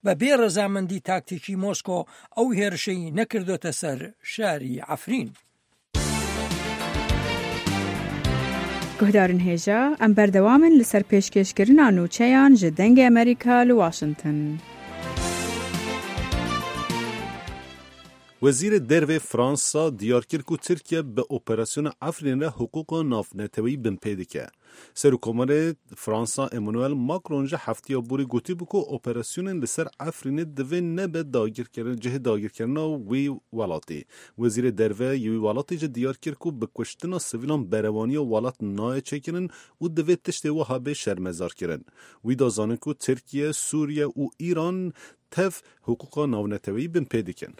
بە بێ ڕەزامەندی تاکتیکی مۆسکۆ ئەو هێرشەی نەکردۆتە سەر شاری عەفرین. گهدارن هێژە ئەم بەردەوامن لەسەر پێشکەشکردنا نوچەیان ji dengê Amerîka li Washington. وزیر dervê Fransa diyar kir ku Tirkiye bi operasyona Efrînê re hukûqa navnetewî bin pê dike. Serokkomarê Fransa Emmanuel Macron ji heftiya borî gotî bû ku operasyonên li ser Efrînê divê nebe cihê dagirkirina wî welatê. Wezîrê derve yê wî welatê jî diyar kir ku bi kuştina sivîlan berevaniya welat nayê çêkirin û divê tiştê wiha bê şermezar kirin. Wî da zanin ku Tirkiye, Sûriye û İran tev hukûqa navnetewî bin pê dikin.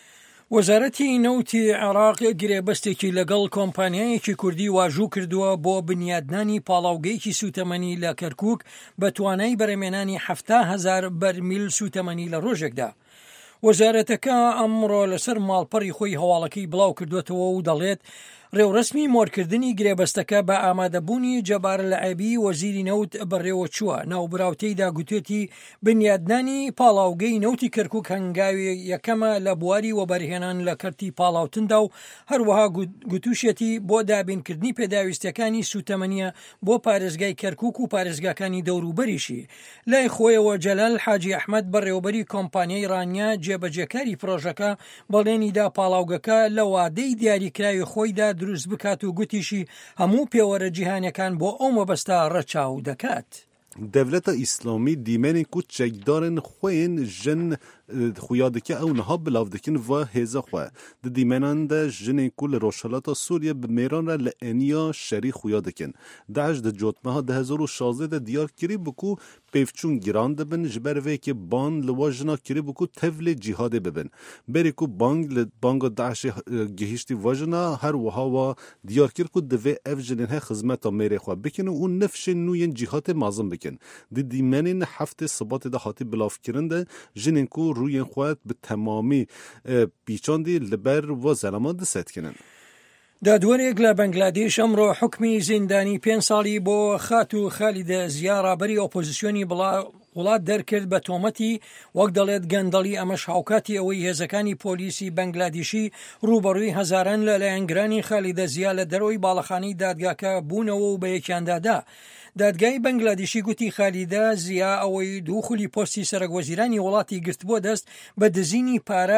وەزارەتی نەوتی عێراق گرێبەستێکی لەگەڵ کۆمپانیایەکی کوردی واژوو کردووە بۆ بنیادنانی پاڵاوگەیەکی سوتەمەنی لە کەرکووک بە توانای بەرهەمێنانی 7,000 بەرمیل سوتەمەنی لە ڕۆژێکدا. وەزارەتەکە ئەمڕۆ لەسەر ماڵپەڕی خۆی هەواڵەکەی بڵاو کردوێتەوە و دەڵێت ڕێوڕسمی مۆرکردنی گرێبەستەکە بە ئامادەبوونی جەبار لەعێبی وەزیری نەوت بەڕێوە چووە. ناوبراوتەیدا گوتێتی بنیادنانی پاڵاوگەی نەوتی کەرکووک هەنگاوی یەکەمە لە بواری وەبەرهێنان لە کەرتی پاڵاوتندا و هەروەها گوتوشێتی بۆ دابینکردنی پێداویستەکانی سوتەمەنیە بۆ پارێزگای کەرکووک و پارێزگاکانی دەوروبەریشی. لای خۆیەوە جەلال حاجی ئەحمەد بەڕێوەبەری کۆمپانیای ڕانیا جێبەجێکاری پرۆژەکە بەڵێنیدا پاڵاوگەکە لە وادەی دیاریکراوی خۆیدا دروست بکات و گوتیشی هەموو پێوەرە جیهانیەکان بۆ ئەو مەبەستا ڕەچاو دەکات. Devleta İslamî dîmenên ku çekdarên xwe yên jin xuya dike ew niha bilav dikin va hêza xwe. Di dîmenan de jinên ku li Rojhilata Sûriye bi mêran re li eniya şerî xuya dikin. Daeş di cotmeha 2016 de diyar kirî bû ku pêvçûn giran dibin ji ber vêkê ban li wa jina kirî bû ku tevlê cîhadê bibin. Berê ku bang li banga Daeşê gihîştî va jina her wiha wa diyar kir ku divê ev jinên he xizmeta mêrê xwe bikin û nifşên nû yên cîhatê mezin bikin. Di dîmenên heftê Sibatê de hatî bilavkirin de jinên ku rûyên xwe bi temamî pîçandî li ber wa zelama disetkinin. دادوەرێک لە بەنگلادێش ئەمڕۆ حکمی زیندانی 5 ساڵی بۆ خات و خالیدە زیا ڕابەری ئۆپۆزیسیۆنی وڵات دەرکرد بە تۆمەتی وەک دەڵێت گەندەڵی ئەمەش هاوکاتی ئەوەی هێزەکانی پۆلیسی بەنگلادێشی ڕوبەڕووی هەزاران لە لایەنگرانی خالیدە زیا لە دەرەوەی باڵەخانەی دادگاکە بوونەوە و بە یەکیاندادا. دادگای بەنگلادێشی گوتی خالیدە زیا ئەوەی دووخلی پۆستی سەرۆکوەزیرانی وڵاتی گرت بۆ دەست بە دزینی پارە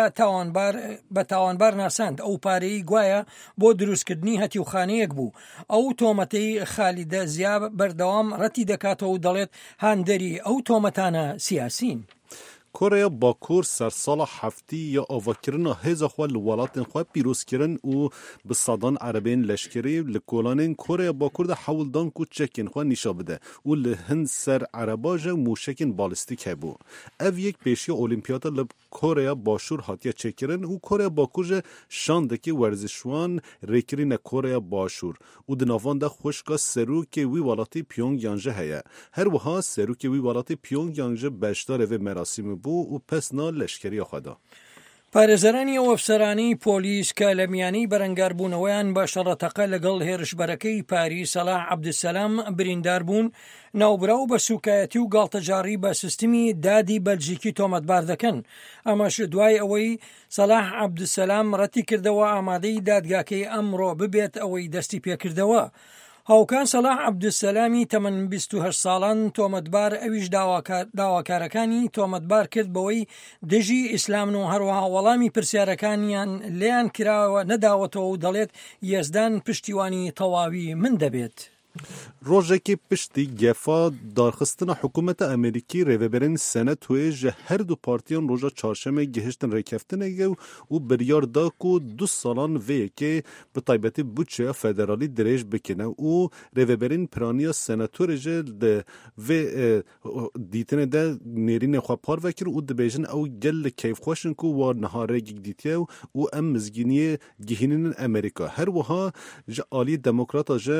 بە تاوانبار ناساند. ئەو پارەی گوایە بۆ دروستکردنی هەتیوخانەیەک بوو. ئەو تۆمەتەی خالیدە زیا بەردەوام ڕەتی دەکاتەوە و دەڵێت هاندەری ئەو تۆمەتانە سیاسین. Koreya Bakur sersala heftî ya avakirina hêza xwe li welatên xwe pîroz kirin û bi sadan erebên leşkerî li kolanên Koreya Bakur de hewildan ku çekên xwe nîşa bide û li hin ser ereba ji mûşekên balîstîk hebû. Ev yek pêşiya Olimpiyata li Koreya Başûr hatiye çêkirin û Koreya Bakur ji şandekî werzîşwan rêkirîne Koreya Başûr û di navan de xwişka serokê wî welatî Pyongyang jî heye. Her wiha serokê wî welatî Pyongyang jî beşdarê vê merasîmê bû û pesna leşkeriya xwe da. پارێزەرانی ئەو ئەفسەرانەی پۆلیس کە لە میانەی بەرەنگاربوونەوەیان بە شەڕەتەقە لەگەڵ هێرشبەرەکەی پاری سەلاح عەبدولسەلام بریندار بوون ناوبراو بە سوکایەتی و گاڵتەجاری بە سیستمی دادی بەلژیکی تۆمەتبار دەکەن. ئەمەش دوای ئەوەی سەلاح عەبدولسەلام ڕەتی کردەوە ئامادەی دادگاکەی ئەمڕۆ ببێت ئەوەی دەستی پێکردەوە. هاوکان سەلاح عەبدولسەلامی تەمەن 28 ساڵان تۆمەتبار ئەویش داواکارەکانی تۆمەتبار کرد بەوەی دژی ئیسلامن و هەروەها وەڵامی پرسیارەکانیان لێیان کراوە نەداوەتەوە و دەڵێت یەزدان پشتیوانی تەواوی من دەبێت. Rojekê piştî gefa darxistina hikûmeta Amerîkî rêveberên Senatoyê ji her du partiyan roja çarşemê gihiştin rêkeftinê û biryar da ku 2 salan vê yekê bi taybetî bütçeya federalî dirêj bikine û rêveberên piraniya senatorê jî di vê dîtinê de nêrînê xwe par vekir û dibêjin ew gel li keyfxweşin ku war niha rêgîk dîtiye û em mizgîniyê gihînînin Amerîka. Her wiha ji aliyê demokrata jî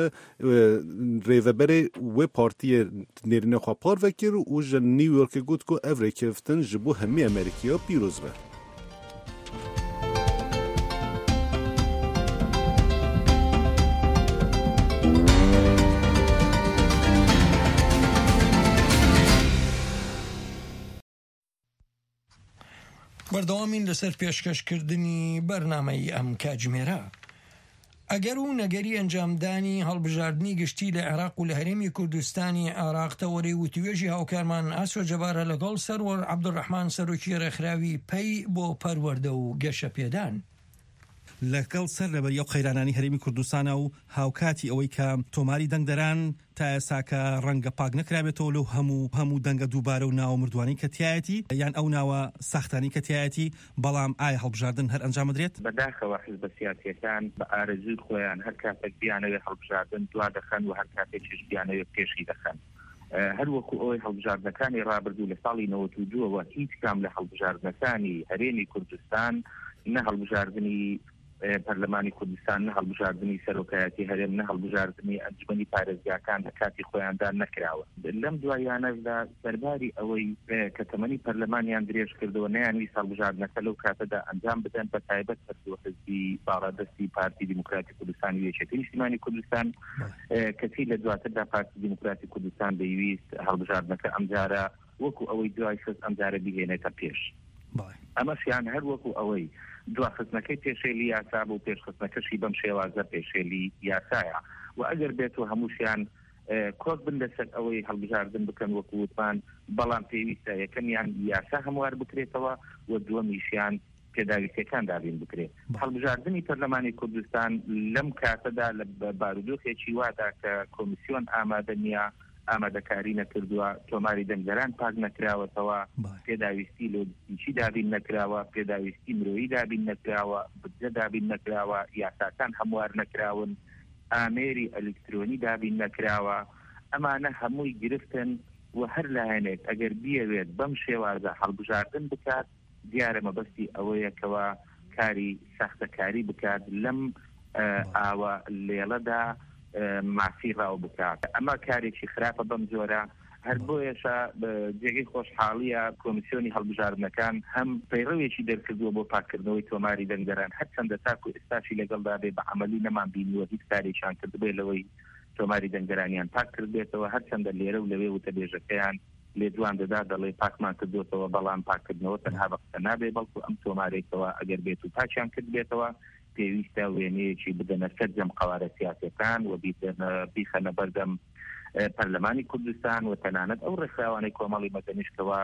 rêveberê wê partiyê nêrînê xwe par vekir û ji New Yorkê got ku ev rêkeftin ji bo hemî Amerîkaya pîroz be. بەردەوامین لەسەر پێشکەشکردنی بەرنامەی ئەم کاتژمێرە. ئەگەر و نەگەری ئەنجامدانی هەڵبژاردننی گشتی لە عێراق و لە هەرێمی کوردستانی عێراقتەوەری وتوێژی هاوکارمان ئاسۆ جەبارە لەگەڵ سەروەر عەبدوڕەحمان سەرۆکی ڕێکخراوی پەی بۆ پەروەردە و گەشە پێدان. لەگەڵ سەر لەبەری ئەو قەیرانانی هەرێمی کوردستانە و هاوکاتی ئەوەی کە تۆماری دەنگدەران تا ئێساکە ڕەنگە پاک نەکرابێتەوە لەو هەموو دەنگە دووبارە و ناوە مردوانی کە تایەتی یان ئەو ناوە ساختانی کە تایەتی، بەڵام ئایا هەڵبژاردن هەر ئەنجام بدرێت؟ بەداخەوە حیزبە سیاسیەکان بە ئارەزوی خۆیان هەر کاتێک بیانەوێ هەڵبژاردن دوا دەخەن و هەر کاتێکیش بیانەوێ پێشی دەخەن. هەر وەکو ئەوەی هەڵبژاردنەکانی ڕابردوو لە ساڵی 92ەوە هیچ کام لە هەڵبژاردنەکانی هەرێمی کوردستان نە هەڵبژاردننی پەرلەمانی کوردستان، نە هەڵبژاردننی سەرۆکایەتی هەرێم، نە هەڵبژاردننی ئەنجومەنی پارێزگاکان لە کاتی خۆیاندا نەکراوە. لەم دوایانەدا سەرباری ئەوەی کە تەمەنی پەرلەمانیان درێژ کردەوە نەیانویست هەڵبژاردنەکە لەو کاتەدا ئەنجام بدەن، بە تایبەت هەردووە حزبی باڕادەستی پارتی دیموکراتی کوردستانی یەکێتی نیشتیمانی کوردستان کەسی لە دواتردا پارتی دیموکراتی کوردستان دەیویست هەڵبژاردنەکە ئەمجارە وەکو ئەوەی دوای خست ئەمجارە بهێنێتە پێش. ئەمەشیان هەر وەکو ئەوەی دواخستنەکەی پێشێلی یاسا بوو، پێشخستنەکەشی بەم شێوازە پێشێلی یاسایە و ئەگەر بێت و هەمووشیان کۆت بن لەسەر ئەوەی هەڵبژاردن بکەن وەکو وتمان، بەڵام پێویستە یەکەمیان یاسا هەموار بکرێتەوە و دووەمیشیان پێداویستەکان دابین بکرێت. هەڵبژاردننی پەرلەمانی کوردستان لەم کاتەدا لە بارودۆخێکی وادا کە کۆمیسیۆن ئامادە نییە، ئامادەکاری نەکردووە، تۆماری دەنگدەران پاک نەکراوەتەوە، پێداویستی لۆجستیکی دابین نەکراوە، پێداویستی مرۆیی دابین نەکراوە، بودجە دابین نەکراوە، یاساکان هەموار نەکراون، ئامێری ئەلکترۆنی دابین نەکراوە. ئەمانە هەمووی گرفتن و هەر لایەنێک ئەگەر بیەوێت بەم شێوازە هەڵبژاردن بکات، دیارە مەبەستی ئەوەیەکەوە کاری ساختەکاری بکات لەم ئاوە لێڵەدا مافی ڕاو بکات. ئەمە کارێکی خراپە بەم جۆرە. هەر بۆیەشە جێگەی خۆشحاڵیە کۆمیسیۆنی هەڵبژاردنەکان هەم پەیڕەوێکی دەرکردووە بۆ پاکردنەوەی تۆماری دەنگدەران، هەرچەندە تاکو ئێستاشی لەگەڵدا بێ بە عەمەلی نەمان بینیوە هیچ کارێکیان کردبێ لەوەی تۆماری دەنگدەرانیان پاک کردبێتەوە، هەرچەندە لێرە و لەوێ وتەبێژەکەیان لێ جوان دەدا دەڵێ پاکمان کردوێتەوە، بەڵام پاکردنەوە تەنها بە قسە نابێ، بەڵکو ئەم تۆمارێکەوە ئەگەر بێت و پاکیان کردبێتەوە پێویستە وێنەیەکی بدەنە سەرجەم قەوارە سیاسیەکان و بیخەنە بەردەم پەرلەمانی کوردستان و تەنانەت ئەو ڕێکخراوانەی کۆمەڵی مەدەنیشتەوە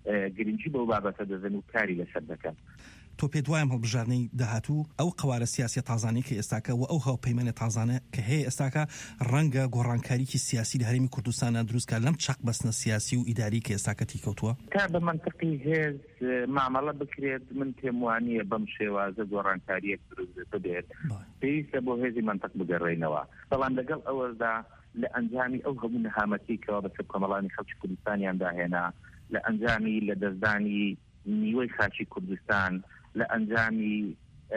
گرنگی بەو بابەتە دەزن و کاری لەسەر دەکەن. تۆ پێ دوایم هەڵبژاردنەی داهاتوو ئەو قەوارە سیاسی تازانەی کە ئێستاکە و ئەو هاوپەیمانە تازانە کە هەیە ئێستاکە ڕەنگە گۆڕانکاریکی سیاسی لە هەرێمی کوردستانە دروستکە لەم چاق بەستنە سیاسی و ئیداری کە ئێستاکە تیکەوتووە تا بە منطقی هێز مامەڵە بکرێت. من پێم وانییە بەم شێوازە گۆڕانکاریەک دروست بێت، پێویستە بۆ هێزی منطق بگەڕێنەوە. بەڵام لەگەڵ ئەوەدا لە ئەنجامی ئەو هەموو نەهامەتیکەوە بەسەر کۆمەڵانی خەڵکی کوردستانیان داهێنا، لە ئەنجامی لە دەستدانی نیوەی خاچی کوردستان، لە ئەنجامی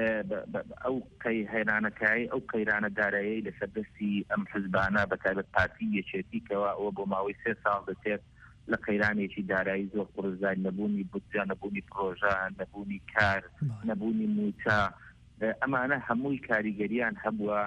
ئەو هێنانەکایی ئەو قەیرانە دارایی لە سەردەستی ئەم حزبانە بەتایبەت پارتی یەکێتیکەوە ئەوە بۆ ماوەی 3 ساڵ دەچێت لە قەیرانێکی دارایی زۆر قورزای، نەبوونی بودجە، نەبوونی پرۆژە، نەبوونی کار، نەبوونی موچە، ئەمانە هەمووی کاریگەریان هەبووە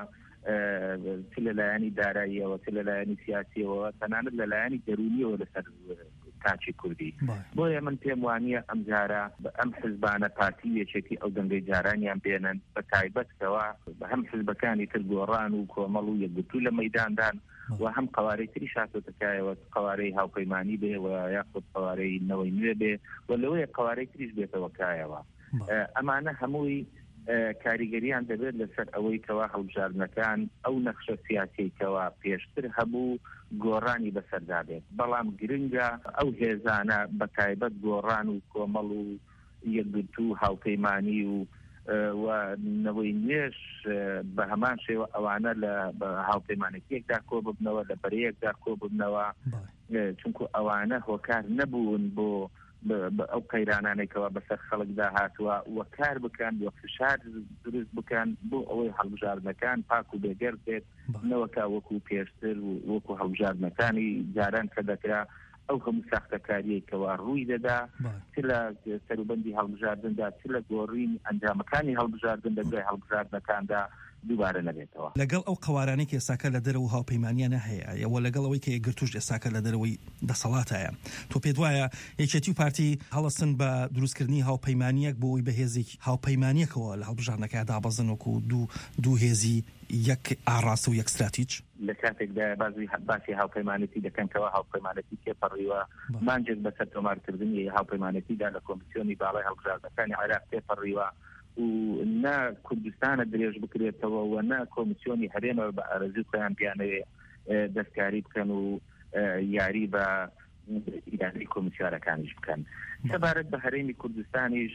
چ لەلایەنی داراییەوە، چ لەلایەنی سیاسیەوە، تەنانەت لەلایەنی دەرونیەوە لەسەر کاچی کوردی. بۆیە من پێم وانییە ئەمجارە ئەم حزبانە پارتی یەکێتی ئەو دەنگەی جارانیان بێنن، بە تایبەتەوە هەم حزبەکانی تر گۆڕان و کۆمەڵ و یەکگرتوو لە مەیداندان و هەم قەوارەی تری شاتۆتەکایەوە، قەوارەی هاوپەیمانی بێ و یاخود قەوارەی نەوەی نوێ بێ و لەوەیە قەوارەی تریش بێتەوە کایەوە. ئەمانە هەمووی کاریگەریان دەبێت لەسەر ئەوەی کەوا هەڵبژاردنەکان ئەو نەخشە سیاسییکەوە پێشتر هەبوو گۆڕانی بەسەردا بێت. بەڵام گرنگە ئەو هێزانە بە تایبەت گۆڕان و کۆمەڵ و یەکگرتوو هاوپەیمانی و نەوەی نوێش بە هەمان شێوە ئەوانە لە هاوپەیمانێکیەکدا کۆ ببنەوە، لە بەرەیەکدا کۆ ببنەوە، چونکو ئەوانە هۆکار نەبوون بۆ ئەو قەیرانانێکەوە بەسەر خەڵکدا هاتووە و کار بکەن و فشار دروست بکەن بۆ ئەوەی هەڵبژاردنەکان پاک و بێگەر بێت، نەوەکە وەکو پێشتر و وەکو هەڵبژاردنەکانی جاران کە دەکرا ئەو هەموو ساختەکاریەکەوە ڕووی دەدا، چ لە سەروبەندی هەڵبژاردندا، چ لە گۆڕین ئەنجامەکانی هەڵبژاردن لە دوای هەڵبژاردنەکاندا دووبارە نەبێتەوە. لەگەڵ ئەو قوارانەی کە ئێستاکە لە دەرەوە هاوپەیمانیانە هەیە ئەوە لەگەڵ ئەوەی کە گرتوش ئێستاکە لە دەرەوەی دەسەڵاتایە تۆ پێت وایە یەکێتی و پارتی هەڵەستن بە دروستکردنی هاوپەیمانیەک بۆ ئەوی بەهێزێکی هاوپەیمانیەکەوە لە هەڵبژارنەکە دابەزن وەکو دوو هێزی یەک ئاڕاستە و یەک استراتیج لە کاتێکدا باسی هاوپەیمانەتی دەکەنەوە هاوپەیمانەتی تێپەڕیوە مانجێک بەسەر تۆمارکردنی هاوپەیمانەتیدا لە کۆمیسیۆنی باڵای هەڵبژاردنەکانی عێراق تێپەڕیوە و نا کوردستانە درێژ بکرێتەوە و نا کۆمیسیۆنی هەرێمە بە ئارەزوی خۆیان بیانەوێ دەستکاری بکەن و یاری بە ئیداری کۆمیسیارەکانیش بکەن. سەبارەت بە هەرێمی کوردستانیش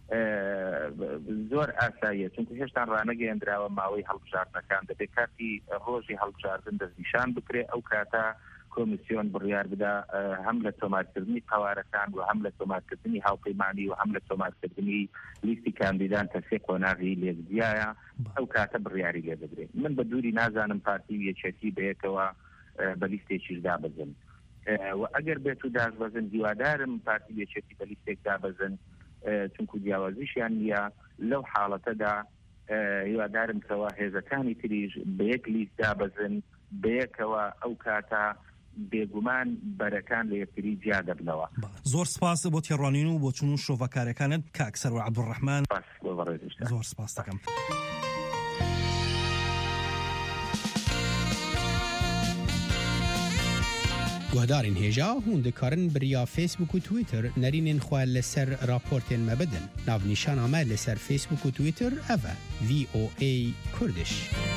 زۆر ئاساییە چونکە هێشتا ڕانەگەیەندراوە ماوەی هەڵبژاردنەکان دەبێت کاتی ڕۆژی هەڵبژاردن دەستنیشان بکرێ ئەو کاتە کۆمیسیۆن بڕیار بدا هەم لە تۆمارکردنی قوارەکان و هەم لە تۆمارکردنی هاوپەیمانی و هەم لە تۆمارکردنی لیستی کاندیدان کەسێک قۆناغی لێکدیایە ئەو کاتە بڕیاری لێ دەدرێت. من بە دووری نازانم پارتی یەکێتی بەیەکەوە بە لیستێکیش دابەزن و ئەگەر بێت و دابەزن دیوادارم پارتی یەکێتی بە لیستێک دابەزن چونکو جیاوازیشیان نییە لەو حاڵەتەدا هیوادارم کەەوە هێزەکانی تریش بە یەک لیست دابەزن بەیەکەوە ئەو کاتە بێگومان بەرەکان لە یەکتری جیا دەبنەوە. زۆر سپاس بۆ تێڕوانین و بۆ چون و شۆڤەکارەکانت کاک سەروەر عەبدوڕەحمان. زۆر سپاس دەکەم. گوهدارین هێژا هون دەکارن بریا فیسبوک و تویتر نەرینên xwe li ser raportên me bidin. Navnîşana me li ser Facebook û Twitter ev e VOA Kurdiş.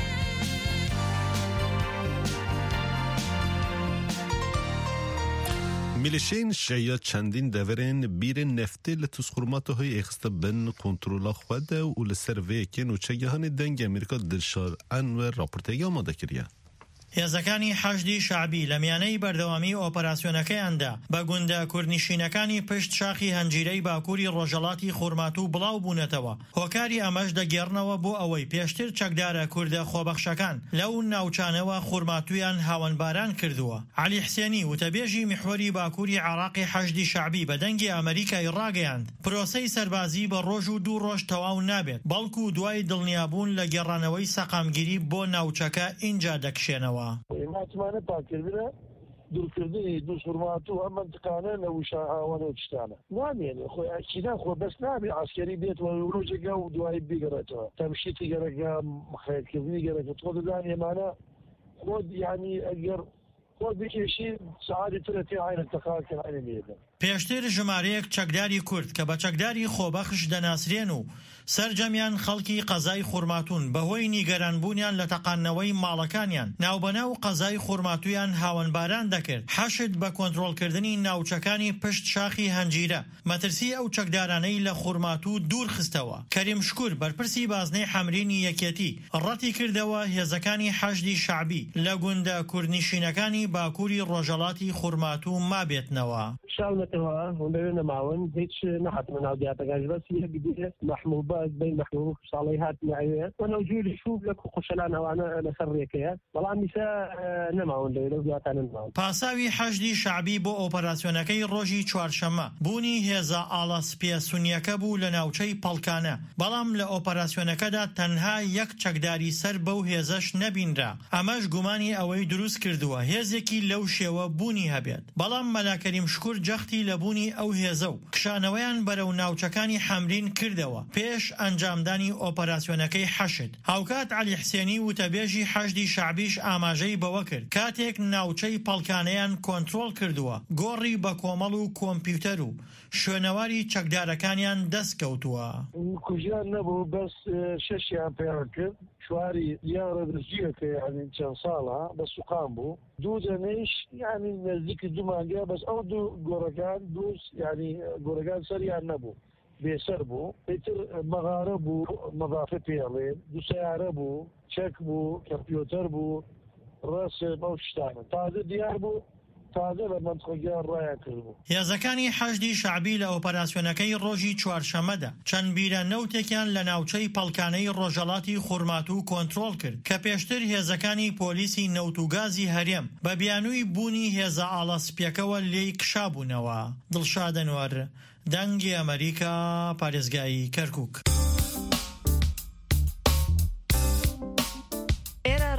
میلیشین شیعه چندین دورین بیرین نفتی لتسخورماتو های اخسته بن کنترولا خواده و لسر ویکن و چگهان دنگ امریکا دلشار انور راپورتگی آماده کریه. هێزەکانی حەشدی شعبی لە میانەی بەردەوامی ئۆپەراسیۆنەکەیاندا بە گوندە کوردنشینەکانی پشت شاخی هەنجیرەی باکووری ڕۆژهەڵاتی خورماتوو بڵاو بوونەتەوە. هۆکاری ئەمەش دەگێڕنەوە بۆ ئەوەی پێشتر چەکدارە کوردە خۆبەخشەکان لەو ناوچانەوە خورماتویان هاوەنباران کردووە. عەلی حسێنی وتەبێژی میحوەری باکووری عێراقی حەشدی شعبی بە دەنگی ئەمریکای ڕاگەیاند پرۆسەی سەربازی بە ڕۆژ و دوو ڕۆژ تەواو نابێت بەڵکو دوای دڵنیابوون لە گێڕانەوەی سەقامگیری بۆ ناوچەکە اینجا دەکشێنەوە. ئێماتمانە پاکردنە دوورکردنی دوو سوورمات و ئەم منتقانە لە وشە هاوانە تشتانە نامێنێ خۆی ئەچینا خۆ بەس نابێ عسکەری بێتەوە ڕۆژێکە و دوای بیگەڕێتەوە تەمشیتی گەرەکە خەیەتکردنی گەرەکە تۆ دەدان ئێمانە خۆت یعنی ئەگەر خۆت بکێشی سەعاتی ترە تێ عینە تەقاکە عینە لێدە. پێشتر ژمارەیەک چەکداری کورد کە بە چەکداری خۆبەخش دەناسرێن و سەرجەمیان خەڵکی قەزای خورماتون بەهۆی نیگەرانبوونیان لە تەقانەوەی ماڵەکانیان ناوبەناو قەزای خورماتویان هاوەنباران دەکرد. حەشد بە کۆنتڕۆڵکردنی ناوچەکانی پشت شاخی هەنجیرە مەترسی ئەو چەکدارانەی لە خورماتوو دوور خستەوە. کەریم شکور بەرپرسی بازنەی حەمرینی یەکێتی ڕەتی کردەوە هێزەکانی حەشدی شعبی لە گوندە کوردنشینەکانی باکووری ڕۆژهەڵاتی خورماتوو مابێتنەوە. شاونەتەوە هەندێک نەماون هیچ نەهاتمە ناو دیاتەکەش بەس یەک دیگە محموبات بین محموب ساڵی هاتنی عەوێ وەنەوجوری شوب لە خوشەلان ئەوانە لەسەر ڕێکەیە بەڵام میسە نەماون لەو دیاتانە نەماون. پاساوی حەشدی شعبی بۆ ئۆپەراسیۆنەکەی ڕۆژی چوارشەممە بوونی هێزە ئاڵەسپێ سونیەکە بوو لە ناوچەی پەڵکانە بەڵام لە ئۆپەراسیۆنەکەدا تەنها یەک چەکداری سەر بەو هێزەش نەبینرا. ئەمەش گومانی ئەوەی دروست کردووە هێزێکی لەو شێوە بوونی هەبێت. بەڵام مەلاکەریم شکور جەختی لە بوونی ئەو هێزە و کشانەوەیان بەرەو ناوچەکانی حەمرین کردەوە پێش ئەنجامدانی ئۆپەراسیۆنەکەی حەشد. هاوکات عەلی حسێنی وتەبێژی حەشدی شعبیش ئاماژەی بەوە کرد کاتێک ناوچەی پەڵکانەیان کۆنتڕۆڵ کردووە گۆڕی بە کۆمەڵ و کۆمپیوتەر و شوێنەواری چەکدارەکانیان دەست کەوتووە. کوژیان نەبوو بەس شەشیان پێیان کرد شواری یاڕە دەستگیرەکە یعنی چەند ساڵە بە سوقام بوو دوو دەمەش یعنی نزدیکی دوو مانگە بەس ئەو دوو گۆڕەکان دووس یعنی گۆڕەکان سەریان نەبوو بێسەر بوو پێتر مەغارە بوو مەضافە پێڵێن دوو سیارە بوو چەک بوو کەمپیۆتەر بوو ڕاستە بەو شتانە تازە دیار بوو تازە بە منتقەکان ڕایان کردبوو. هێزەکانی حەشدی شعبی لە ئۆپەراسیۆنەکەی ڕۆژی چوارشەممەدا چەند بیرە نەوتێکیان لە ناوچەی پەڵکانەی ڕۆژهەڵاتی خورماتوو کۆنتڕۆڵ کرد کە پێشتر هێزەکانی پۆلیسی نەوتوگازی هەرێم بە بیانووی بوونی هێزە ئاڵەسپیەکەوە لێی کشابوونەوە. دڵشاد ئەنوەر دەنگی ئەمریکا پارێزگایی کەرکووک.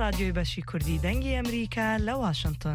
رادیۆی بەشی کوردی دەنگی ئەمریکا لە واشنگتن.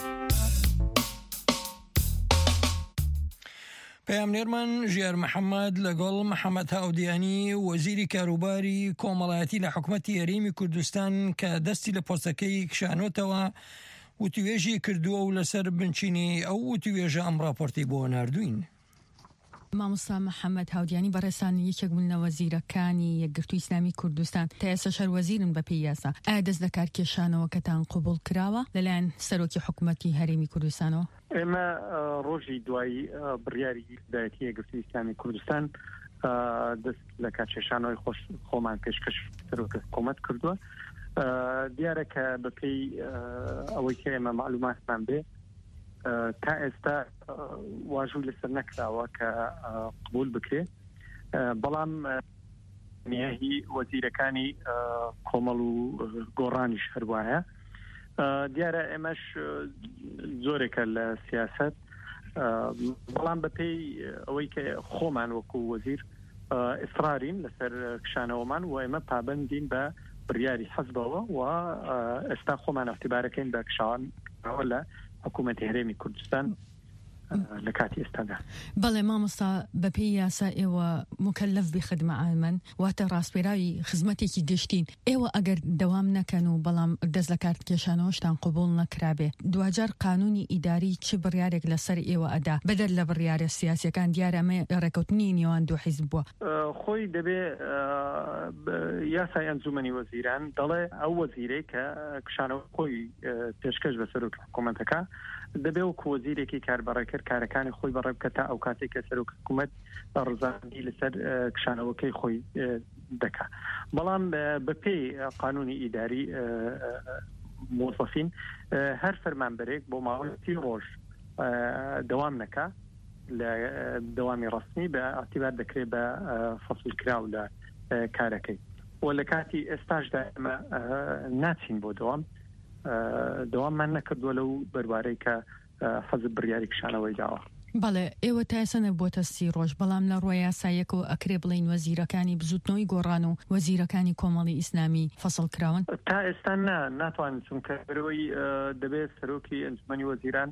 پەیامنێرمان ژیار محەممەد لەگەڵ محەممەد هاودیانی وەزیری کاروباری کۆمەڵایەتی لە حکوومەتی هەرێمی کوردستان کە دەستی لە پۆستەکەی کشانۆتەوە وتوێژی کردووە و لەسەر بنچینی ئەو وتوێژە ئەم راپۆرتی بۆ ناردوین. مامۆستا محەممەد هاودیانی بەڕێستان یەکێک بوون لە وەزیرەکانی یەکگرتووی ئیسلامی کوردستان تا ئێستا شەروەزیرن بە پێی یاسا. ئایا دەست لە کارکێشانەوەکەتان قبول کراوە لەلایەن سەرۆکی حکوومەتی هەرێمی کوردستانەوە؟ ئێمە ڕۆژی دوایی بڕیاری دایەتی یەکگرتووی ئیسلامی کوردستان دەست لە کارکێشانەوەی خۆمان پێشکەش سەرۆکی حکوومەت کردووە. دیارە کە بەپێی ئەوەی کە ئێمە معلوماتمان بێ تا ئێستا واژووی لەسەر نەکراوە کە قبول بکرێت، بەڵام نیاهی وەزیرەکانی کۆمەڵ و گۆڕانیش هەروایە. دیارە ئێمەش زۆرێکە لە سیاست، بەڵام بەپێی ئەوەی کە خۆمان وەکو وەزیر ئیسرارین لەسەر کشانەوەمان و ئێمە پابەندین بە بڕیاری حەزبەوە و ئێستا خۆمان اعتیبارەکەین بە کشانەوە لە حکوومەتی هەرێمی کوردستان لە کاتی ئێستادا. بەڵێ مامۆستا بەپێی یاسا ئێوە مکەلەف بخدمە ئامن واتە ڕاستپێراوی خزمەتێکی گشتین. ئێوە ئەگەر دەوام نەکەن و بەڵام دەست لە کارکێشانەوەشتان قبول نەکرابێ، دوجار قانونی ئیداری چ بڕیارێک لەسەر ئێوە ئەدا بەدەر لە بڕیارە سیاسیەکان؟ دیارە ئەمە ڕێکەوتنی نێوان دوو حیزب بووە. خۆی دەبێ یاسای ئەنجومەنی وەزیران دەڵێ ئەو وەزیرەی کە کشانەوە خۆی پێشکەش بە سەرۆکی حکوومەتەکە دەبێ وەکو وەزیرێکی کاربەڕێکرد کارەکانی خۆی بەڕێ بکە تا ئەو کاتێک کە سەرۆکی حکوومەت ڕزاندی لەسەر کشانەوەکەی خۆی دەکا. بەڵام بەپێی قانونی ئیداری موظفین هەر فەرمانبەرێک بۆ ماوەی 30 ڕۆژ دەوام نەکا لە دەوامی ڕستنی بە ئاعتیبار دەکرێت بە فەسڵکراو لە کارەکەی و لە کاتی ئێستاشدا ئێمە ناچین بۆ دەواممان نەکردووە لەو بەروارەی کە حەزب بڕیاری کشانەوەی داوە. بەڵێ ئێوە تا ئێستا نەبووەتە 30 ڕۆژ، بەڵام لە ڕۆی یاسایەکەوە ئەکرێ بڵین وەزیرەکانی بزوتنەوەی گۆڕان و وەزیرەکانی کۆمەڵی ئیسلامی فەسڵ کراون؟ تا ئێستا ناتوانین، چونکە بەرەوەی دەبێت سەرۆکی ئەنجومەنی وەزیران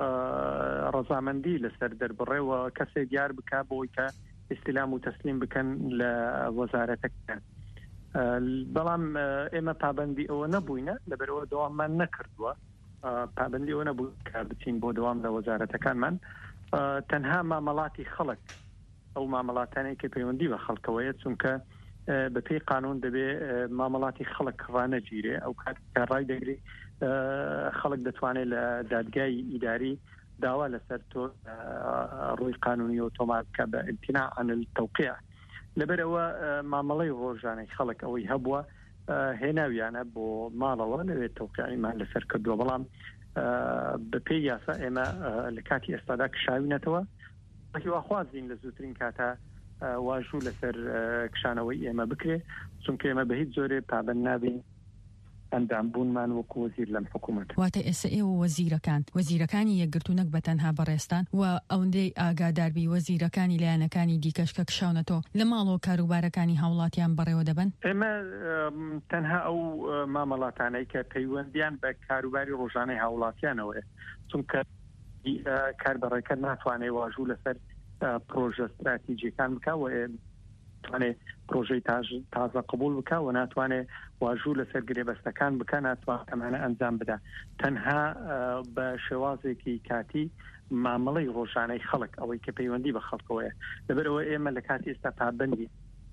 ڕەزامەندی لەسەر دەربڕێەوە کەسێک دیار بکە بۆی کە ئیستیلام و تەسلیم بکەن لە وەزارەتەکان. بەڵام ئێمە پابەندی ئەوە نەبووینە، لەبەرەوە دەواممان نەکردووە، پابەندی ئەوە نەبوو کە بچین بۆ دەوام لە وەزارەتەکانمان. تەنها مامەڵاتی خەڵک، ئەو مامەڵاتانەی کە پەیوەندی بە خەڵکەوەیە، چونکە بەپێی قانون دەبێ مامەڵاتی خەڵک ڕانەگیرێ. ئەو کە ڕای دەگری خەڵک دەتوانێت لە دادگای ئیداری داوا لەسەر تۆ ڕووی قانونی ئۆتۆمات بکە بە امتناع عن التوقيع. لەبەرەوە مامەڵەی ڕۆژانەی خەڵک ئەوەی هەبووە هێناویانە بۆ ماڵەوە لەوێت تەوقیعیمان لەسەر کردووە. بەڵام بەپێی یاسا ئێمە لە کاتی ئێستادا کشاوینەتەوە، هیواخوازین لە زووترین کاتە واژوو لەسەر کشانەوەی ئێمە بکرێ، چونکە ئێمە بە هیچ جۆرێ پابەند نابین ئەندامبوونمان وەکو وەزیر لەم حکوومەت. واتە ئێستا ئێوە وەزیرەکانی یەکگرتوو نەک بە تەنها بەڕێستان و ئەوەندەی ئاگاداربی وەزیرەکانی لایەنەکانی دیکەش کە کشاونەتەوە لە ماڵەوە کاروبارەکانی هاوڵاتیان بەڕێوە دەبن؟ ئێمە تەنها ئەو مامەڵاتانەی کە پەیوەندیان بە کاروباری ڕۆژانەی هاوڵاتیانەوەیە، چونکە کاربەڕێکە ناتوانێت واژوو لەسەر پرۆژە استراتیجیەکان بکە و ناتوانێت پرۆژەی تازە قبول بکە و ناتوانێت واژوو لەسەر گرێبەستەکان بکە، ناتوانێت ئەمانە ئەنجام بدە. تەنها بە شێوازێکی کاتی مامەڵەی ڕۆژانەی خەڵک، ئەوەی کە پەیوەندی بە خەڵکەوەیە. لەبەرەوە ئێمە لە کاتی ئێستا پابەندی